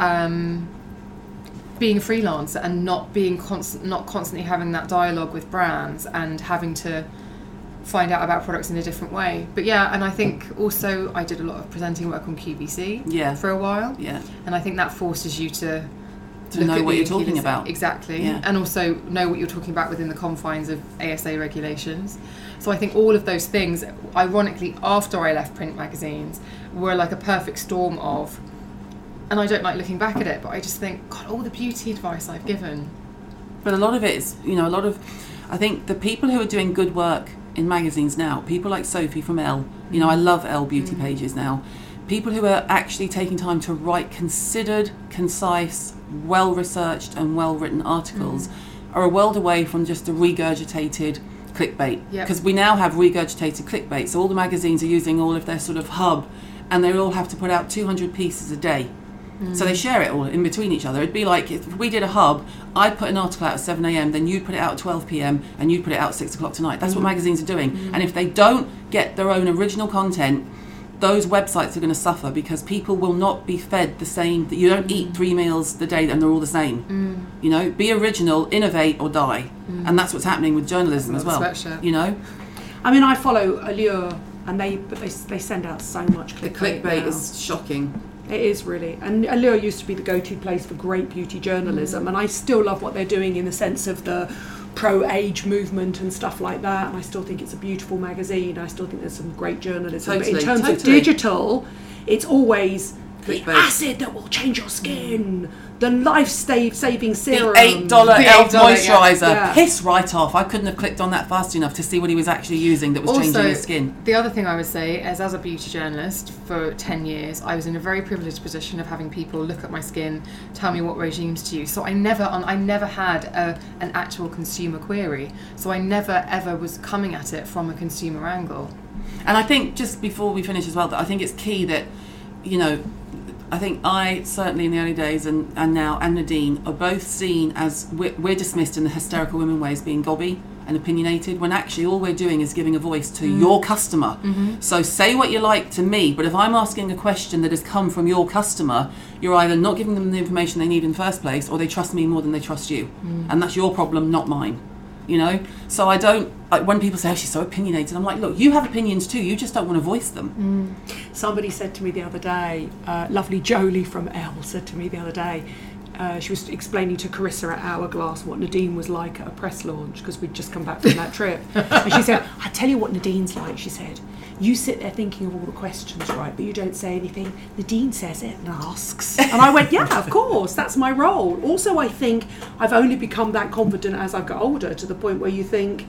um, being a freelancer and not being constant, not constantly having that dialogue with brands and having to find out about products in a different way. But yeah, and I think also I did a lot of presenting work on Q V C yeah. for a while. Yeah. And I think that forces you to to know what you're talking about. Exactly. Yeah. And also know what you're talking about within the confines of A S A regulations. So I think all of those things, ironically, after I left print magazines, were like a perfect storm of, and I don't like looking back at it, but I just think, God, all the beauty advice I've given. But a lot of it is, you know, a lot of, I think the people who are doing good work in magazines now, people like Sophie from Elle, you know, I love Elle beauty mm. pages now, people who are actually taking time to write considered, concise, well-researched and well-written articles mm. are a world away from just a regurgitated clickbait. Because yep. we now have regurgitated clickbait, so all the magazines are using all of their sort of hub, and they all have to put out two hundred pieces a day. Mm. So they share it all in between each other. It'd be like if we did a hub, I'd put an article out at seven a.m, then you'd put it out at twelve p.m, and you'd put it out at six o'clock tonight. That's mm. what magazines are doing. Mm. And if they don't get their own original content, those websites are going to suffer, because people will not be fed the same. You don't eat three meals a day and they're all the same. Mm. You know, be original, innovate or die. Mm. And that's what's happening with journalism as well. Sweatshirt. You know? I mean, I follow Allure, and they but they, they send out so much clickbait. The clickbait now. is shocking. It is really. And Allure used to be the go-to place for great beauty journalism, mm. and I still love what they're doing in the sense of the pro-age movement and stuff like that, and I still think it's a beautiful magazine. I still think there's some great journalism. Totally, but in terms totally. of digital, it's always clickbait. The acid that will change your skin, the life-saving serum, the eight dollar Elf moisturiser. Yeah. Piss right off. I couldn't have clicked on that fast enough to see what he was actually using that was also, changing his skin. The other thing I would say is, as a beauty journalist for ten years, I was in a very privileged position of having people look at my skin, tell me what regimes to use. So I never, I never had a, an actual consumer query. So I never ever was coming at it from a consumer angle. And I think, just before we finish as well, that I think it's key that, you know, I think I, certainly in the early days and, and now, and Nadine, are both seen as, we're, we're dismissed in the hysterical women way as being gobby and opinionated, when actually all we're doing is giving a voice to mm. your customer. Mm-hmm. So say what you like to me, but if I'm asking a question that has come from your customer, you're either not giving them the information they need in the first place, or they trust me more than they trust you. Mm. And that's your problem, not mine. You know? So I don't, like, when people say, oh, she's so opinionated, I'm like, look, you have opinions too, you just don't want to voice them. Mm. Somebody said to me the other day, uh, lovely Jolie from Elle said to me the other day, uh, she was explaining to Carissa at Hourglass what Nadine was like at a press launch, because we'd just come back from that trip. And she said, I tell you what Nadine's like, she said. You sit there thinking of all the questions, right, but you don't say anything. Nadine says it and asks. And I went, yeah, of course, that's my role. Also, I think I've only become that confident as I've got older, to the point where you think,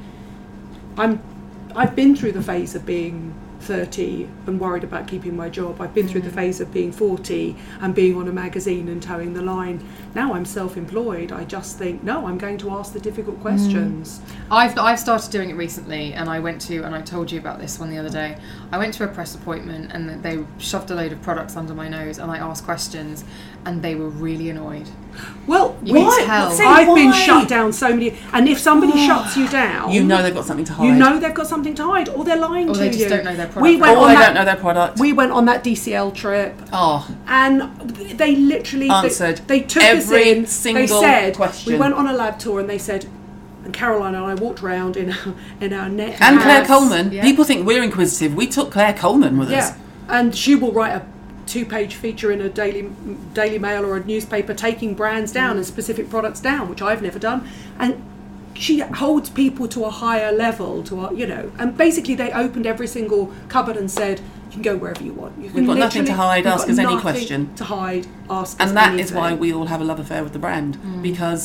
I'm, I've been through the phase of being thirty and worried about keeping my job. I've been through the phase of being forty and being on a magazine and towing the line. Now I'm self-employed. I just think, no, I'm going to ask the difficult questions. Mm. I've I've started doing it recently, and I went to, and I told you about this one the other day, I went to a press appointment and they shoved a load of products under my nose, and I asked questions and they were really annoyed. Well, you why? can tell. See, I've why? been shut down so many, and if somebody oh. shuts you down, you know they've got something to hide. You know they've got something to hide, or they're lying or to they you. just don't know their product. We went or on they that, don't know their product. We went on that D C L trip. Oh, and they literally answered. They, they took every us in. Single they said question. We went on a lab tour, and they said, and Caroline and I walked around in our, in our net. And house. Claire Coleman. Yeah. People think we're inquisitive. We took Claire Coleman with yeah. us. And she will write a two-page feature in a Daily Daily Mail or a newspaper, taking brands down mm. and specific products down, which I've never done. And she holds people to a higher level, to a, you know. And basically, they opened every single cupboard and said, "You can go wherever you want. You can We've got nothing to hide. Ask us any question. To hide. Ask us. And that anything. is why we all have a love affair with the brand mm. because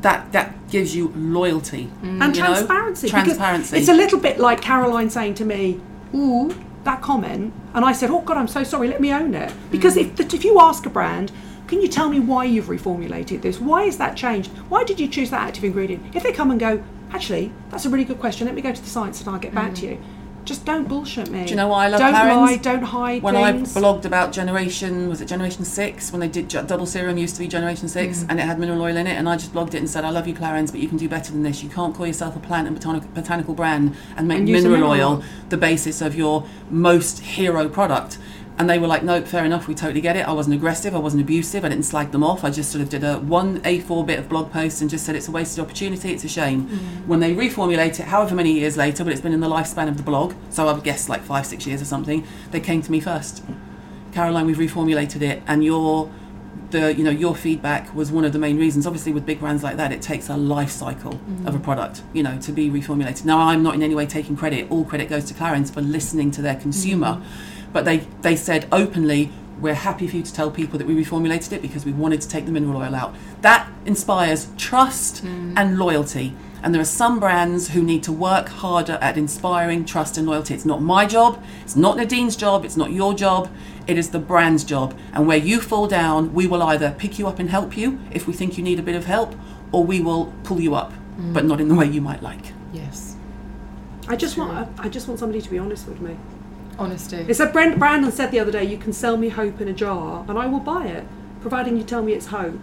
that that gives you loyalty and you transparency. know? Transparency. It's a little bit like Caroline saying to me, "Ooh, that comment," and I said, "Oh God, I'm so sorry. Let me own it." Because mm. if if you ask a brand, "Can you tell me why you've reformulated this? Why is that changed? Why did you choose that active ingredient?" If they come and go, "Actually, that's a really good question. Let me go to the science and I'll get back mm. to you." Just don't bullshit me. Do you know why I love don't Clarins? Don't lie, don't hide when things. When I blogged about Generation, was it Generation six? When they did Double Serum used to be Generation six mm. and it had mineral oil in it, and I just blogged it and said, "I love you, Clarins, but you can do better than this. You can't call yourself a plant and botanic, botanical brand and make and mineral, mineral oil, oil the basis of your most hero product." And they were like, "No, fair enough, we totally get it." I wasn't aggressive, I wasn't abusive, I didn't slag them off. I just sort of did a one A four bit of blog post and just said it's a wasted opportunity, it's a shame. Mm. When they reformulate it, however many years later, but it's been in the lifespan of the blog, so I would guess like five, six years or something, they came to me first. "Caroline, we've reformulated it, and your the you know your feedback was one of the main reasons." Obviously with big brands like that, it takes a life cycle mm. of a product, you know, to be reformulated. Now I'm not in any way taking credit, all credit goes to Clarins for listening to their consumer. Mm. But they, they said openly, "We're happy for you to tell people that we reformulated it because we wanted to take the mineral oil out." That inspires trust mm. and loyalty. And there are some brands who need to work harder at inspiring trust and loyalty. It's not my job, it's not Nadine's job, it's not your job, it is the brand's job. And where you fall down, we will either pick you up and help you if we think you need a bit of help, or we will pull you up, mm. but not in the way you might like. Yes. I just want I just want somebody to be honest with me. Honesty. It's like Brand- Brandon said the other day, "You can sell me hope in a jar and I will buy it, providing you tell me it's hope."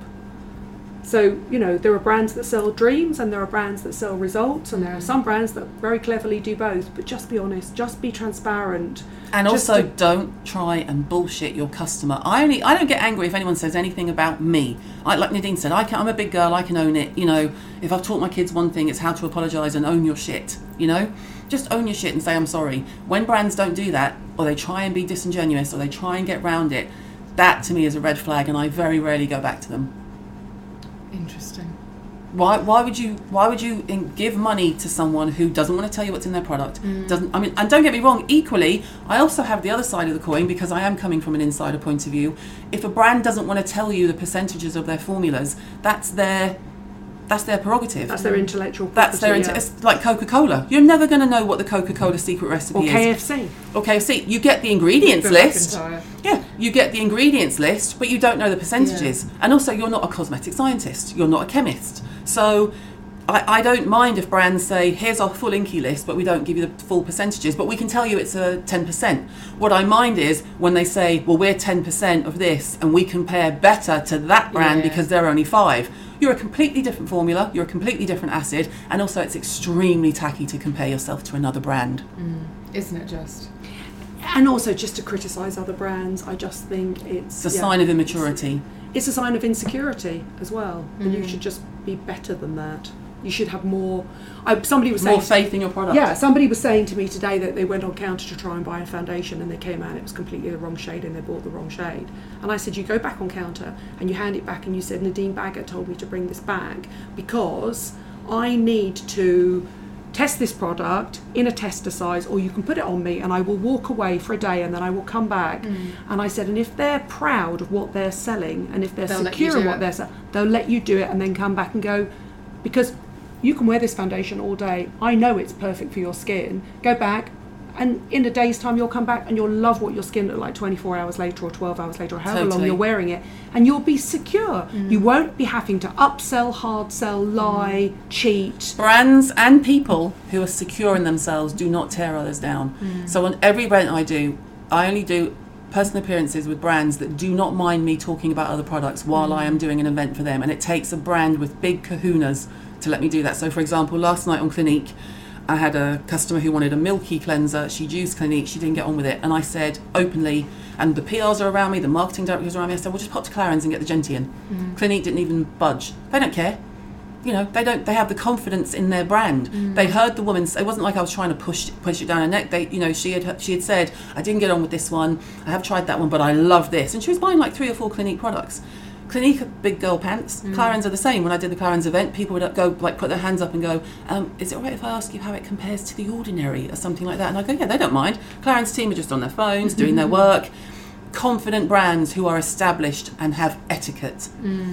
So, you know, there are brands that sell dreams and there are brands that sell results, and there are some brands that very cleverly do both, but just be honest, just be transparent. And just also to- don't try and bullshit your customer. I only I don't get angry if anyone says anything about me. I, like Nadine said, I can, I'm a big girl, I can own it. You know, if I've taught my kids one thing, it's how to apologise and own your shit, you know? Just own your shit and say, "I'm sorry." When brands don't do that, or they try and be disingenuous, or they try and get round it, that to me is a red flag, and I very rarely go back to them. Interesting. Why? Why would you? Why would you in, give money to someone who doesn't want to tell you what's in their product? Mm. Doesn't. I mean, and don't get me wrong. Equally, I also have the other side of the coin, because I am coming from an insider point of view. If a brand doesn't want to tell you the percentages of their formulas, that's their that's their prerogative. That's their intellectual property. That's their. Inte- yeah. It's like Coca-Cola. You're never going to know what the Coca-Cola secret recipe or is. Or K F C. Or K F C. You get the ingredients list. Yeah, you get the ingredients list, but you don't know the percentages. Yeah. And also, you're not a cosmetic scientist. You're not a chemist. So I, I don't mind if brands say, "Here's our full Inky list, but we don't give you the full percentages, but we can tell you it's a ten percent. What I mind is when they say, "Well, we're ten percent of this and we compare better to that brand yeah. because they're only five. You're a completely different formula, you're a completely different acid, and also it's extremely tacky to compare yourself to another brand. Mm. Isn't it just? And also just to criticise other brands, I just think it's... It's a yeah, sign of immaturity. It's, it's a sign of insecurity as well, mm. and you should just be better than that. You should have more... I, somebody was saying... More faith in your product. Yeah, somebody was saying to me today that they went on counter to try and buy a foundation, and they came out and it was completely the wrong shade, and they bought the wrong shade. And I said, you go back on counter and you hand it back and you said, "Nadine Baggott told me to bring this back because I need to test this product in a tester size, or you can put it on me and I will walk away for a day and then I will come back." Mm. And I said, and if they're proud of what they're selling and if they're they'll secure in what it. they're selling, they'll let you do it and then come back and go, because you can wear this foundation all day. I know it's perfect for your skin. Go back, and in a day's time you'll come back and you'll love what your skin look like twenty-four hours later or twelve hours later or however totally. long you're wearing it, and you'll be secure. Mm. You won't be having to upsell, hard sell, lie, mm. cheat. Brands and people who are secure in themselves do not tear others down. Mm. So on every event I do, I only do personal appearances with brands that do not mind me talking about other products while mm. I am doing an event for them, and it takes a brand with big kahunas to let me do that. So for example, last night on Clinique, I had a customer who wanted a milky cleanser. She'd used Clinique, she didn't get on with it, and I said openly, and the P Rs are around me, the marketing directors are around me, I said, "Well, just pop to Clarins and get the Gentian." Mm. Clinique didn't even budge. They don't care. You know, they don't. They have the confidence in their brand. Mm. They heard the woman. It wasn't like I was trying to push push it down her neck. They, you know, she had she had said, "I didn't get on with this one. I have tried that one, but I love this." And she was buying like three or four Clinique products. Clinique are big girl pants. Mm. Clarins are the same. When I did the Clarins event, people would go like put their hands up and go, um, "Is it alright if I ask you how it compares to The Ordinary or something like that?" And I go, "Yeah, they don't mind." Clarins team are just on their phones doing their work. Confident brands who are established and have etiquette. Mm.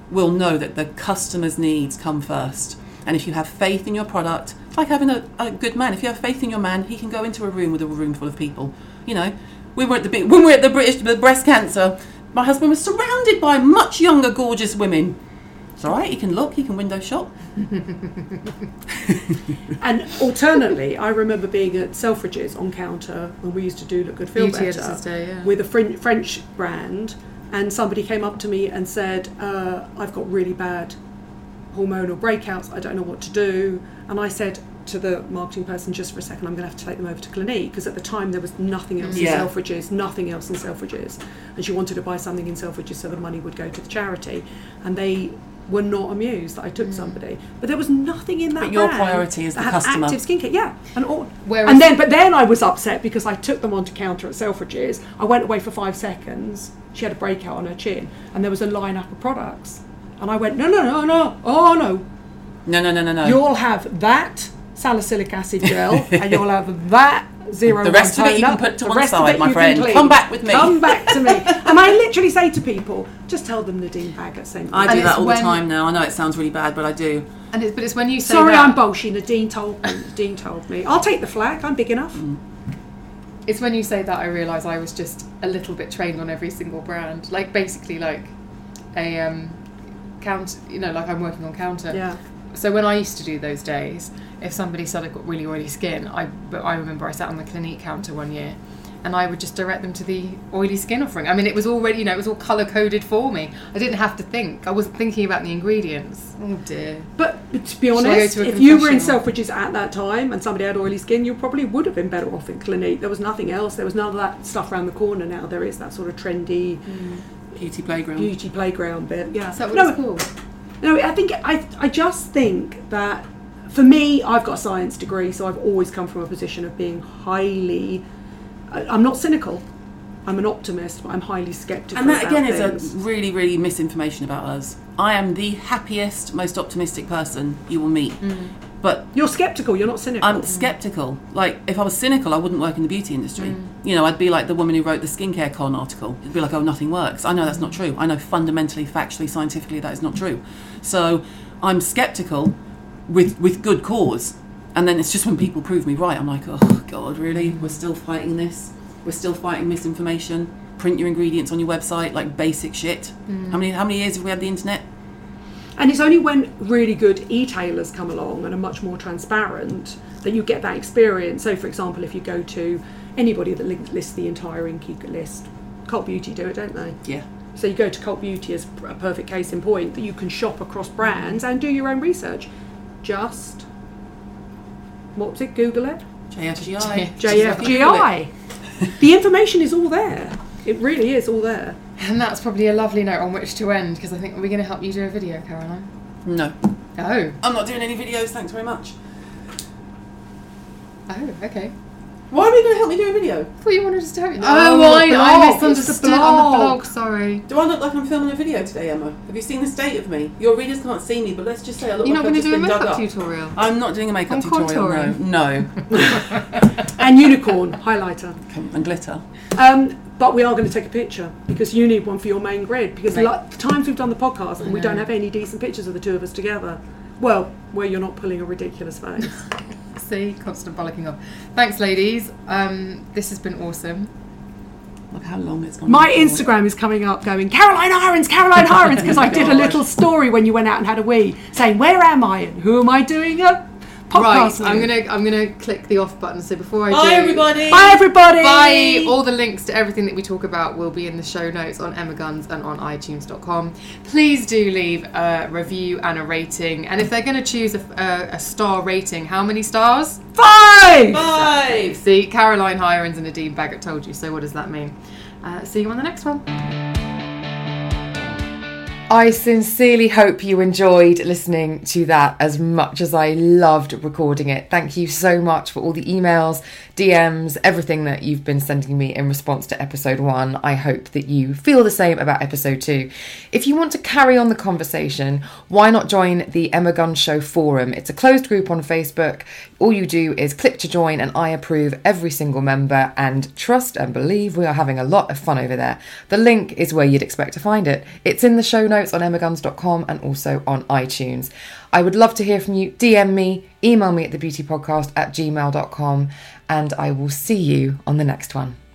will know that the customer's needs come first. And if you have faith in your product, like having a, a good man, if you have faith in your man, he can go into a room with a room full of people. You know, we were at the when we were at the British the breast cancer, my husband was surrounded by much younger, gorgeous women. It's all right, he can look, he can window shop. And alternately, I remember being at Selfridges on counter when we used to do Look Good Feel Beauty Better Editors Day, yeah. with a French, French brand, and somebody came up to me and said, uh, I've got really bad hormonal breakouts, I don't know what to do. And I said to the marketing person, just for a second, I'm going to have to take them over to Clinique, because at the time there was nothing else Yeah. in Selfridges, nothing else in Selfridges. And she wanted to buy something in Selfridges so the money would go to the charity. And they were not amused that I took somebody, but there was nothing in that. But your brand priority is the that had customer. active skincare, yeah, and all. Whereas- and then, but then I was upset because I took them onto counter at Selfridges. I went away for five seconds. She had a breakout on her chin, and there was a line-up of products, and I went, no, no, no, no, oh no, No, no, no, no, no. you'll have that salicylic acid gel, and you'll have that. Zero The rest one of it you toner. can put to The one rest of side, it my you can friend. clean. Come back with me. Come back to me. And I literally say to people, just tell them Nadine Baggett sent me. I And do it's that all when- the time now. I know it sounds really bad, but I do. And it's, but it's when you say Sorry, that, I'm bullshit. Nadine told me. Nadine told me. I'll take the flag. I'm big enough. Mm. it's when you say that I realise I was just a little bit trained on every single brand. Like basically like a um, count, you know, like I'm working on counter. Yeah. So when I used to do those days, if somebody said I've got really oily skin, I but I remember I sat on the Clinique counter one year, and I would just direct them to the oily skin offering. I mean, it was already, you know, it was all colour coded for me. I didn't have to think. I wasn't thinking about the ingredients. Oh dear. But to be Shall I go honest, to a if you were in confessional? Selfridges at that time and somebody had oily skin, you probably would have been better off in Clinique. There was nothing else. There was none of that stuff around the corner now. There is that sort of trendy Beauty playground. beauty playground bit. Yeah. Is that what no, it's called? No, I think I I just think that for me, I've got a science degree, so I've always come from a position of being highly. I- I'm not cynical. I'm an optimist, but I'm highly sceptical. And that about again things. is a really, really misinformation about us. I am the happiest, most optimistic person you will meet. But You're sceptical. You're not cynical. I'm sceptical. Like, if I was cynical, I wouldn't work in the beauty industry. You know, I'd be like the woman who wrote the Skincare Con article. It'd be like, oh, nothing works. I know that's not true. I know fundamentally, factually, scientifically that is not true. So I'm sceptical with, with good cause. And then it's just when people prove me right, I'm like, oh, God, really? We're still fighting this? We're still fighting misinformation? Print your ingredients on your website, like basic shit. How many how many years have we had the internet? And it's only when really good e-tailers come along and are much more transparent that you get that experience. So, for example, if you go to anybody that li- lists the entire Inky list, Cult Beauty do it, don't they? Yeah. So you go to Cult Beauty as a perfect case in point that you can shop across brands and do your own research. Just, what was it, Google it? J F G I. J F G I. The information is all there. It really is all there. And that's probably a lovely note on which to end, because I think, are we going to help you do a video, Caroline? No. Oh. I'm not doing any videos, thanks very much. Oh, okay. Why are you going to help me do a video? I thought you wanted us to help you. No, oh, the I, I blog. It's the misunderstood on the blog. blog, sorry. Do I look like I'm filming a video today, Emma? Have you seen the state of me? Your readers can't see me, but let's just say I look You're like not I've going to just do a been dug makeup up. tutorial? I'm not doing a makeup On tutorial, contouring? no. No. And unicorn highlighter. And glitter. Um, but we are going to take a picture because you need one for your main grid. Because Right. like, the times we've done the podcast and we know. don't have any decent pictures of the two of us together. Well, where you're not pulling a ridiculous face. See, constant bollocking off. Thanks, ladies. Um, this has been awesome. Look how long it's gone. My on for. Instagram is coming up going, Caroline Hirons, Caroline Hirons, because I did a God. little story when you went out and had a wee saying, where am I and who am I doing a podcast Right, with? I'm gonna I'm gonna click the off button. So before I Bye, do, everybody. Bye, everybody. Bye! All the links to everything that we talk about will be in the show notes on Emma Guns and on i tunes dot com. Please do leave a review and a rating. And if they're going to choose a, a, a star rating, how many stars? Five. Bye. See, Caroline Hirons and Nadine Baggett told you, so what does that mean? Uh, see you on the next one. I sincerely hope you enjoyed listening to that as much as I loved recording it. Thank you so much for all the emails, D Ms, everything that you've been sending me in response to episode one. I hope that you feel the same about episode two. If you want to carry on the conversation, why not join the Emma Guns Show forum? It's a closed group on Facebook. All you do is click to join and I approve every single member, and trust and believe we are having a lot of fun over there. The link is where you'd expect to find it. It's in the show notes notes on emma guns dot com and also on iTunes. I would love to hear from you. D M me, email me at the beauty podcast at gmail dot com, and I will see you on the next one.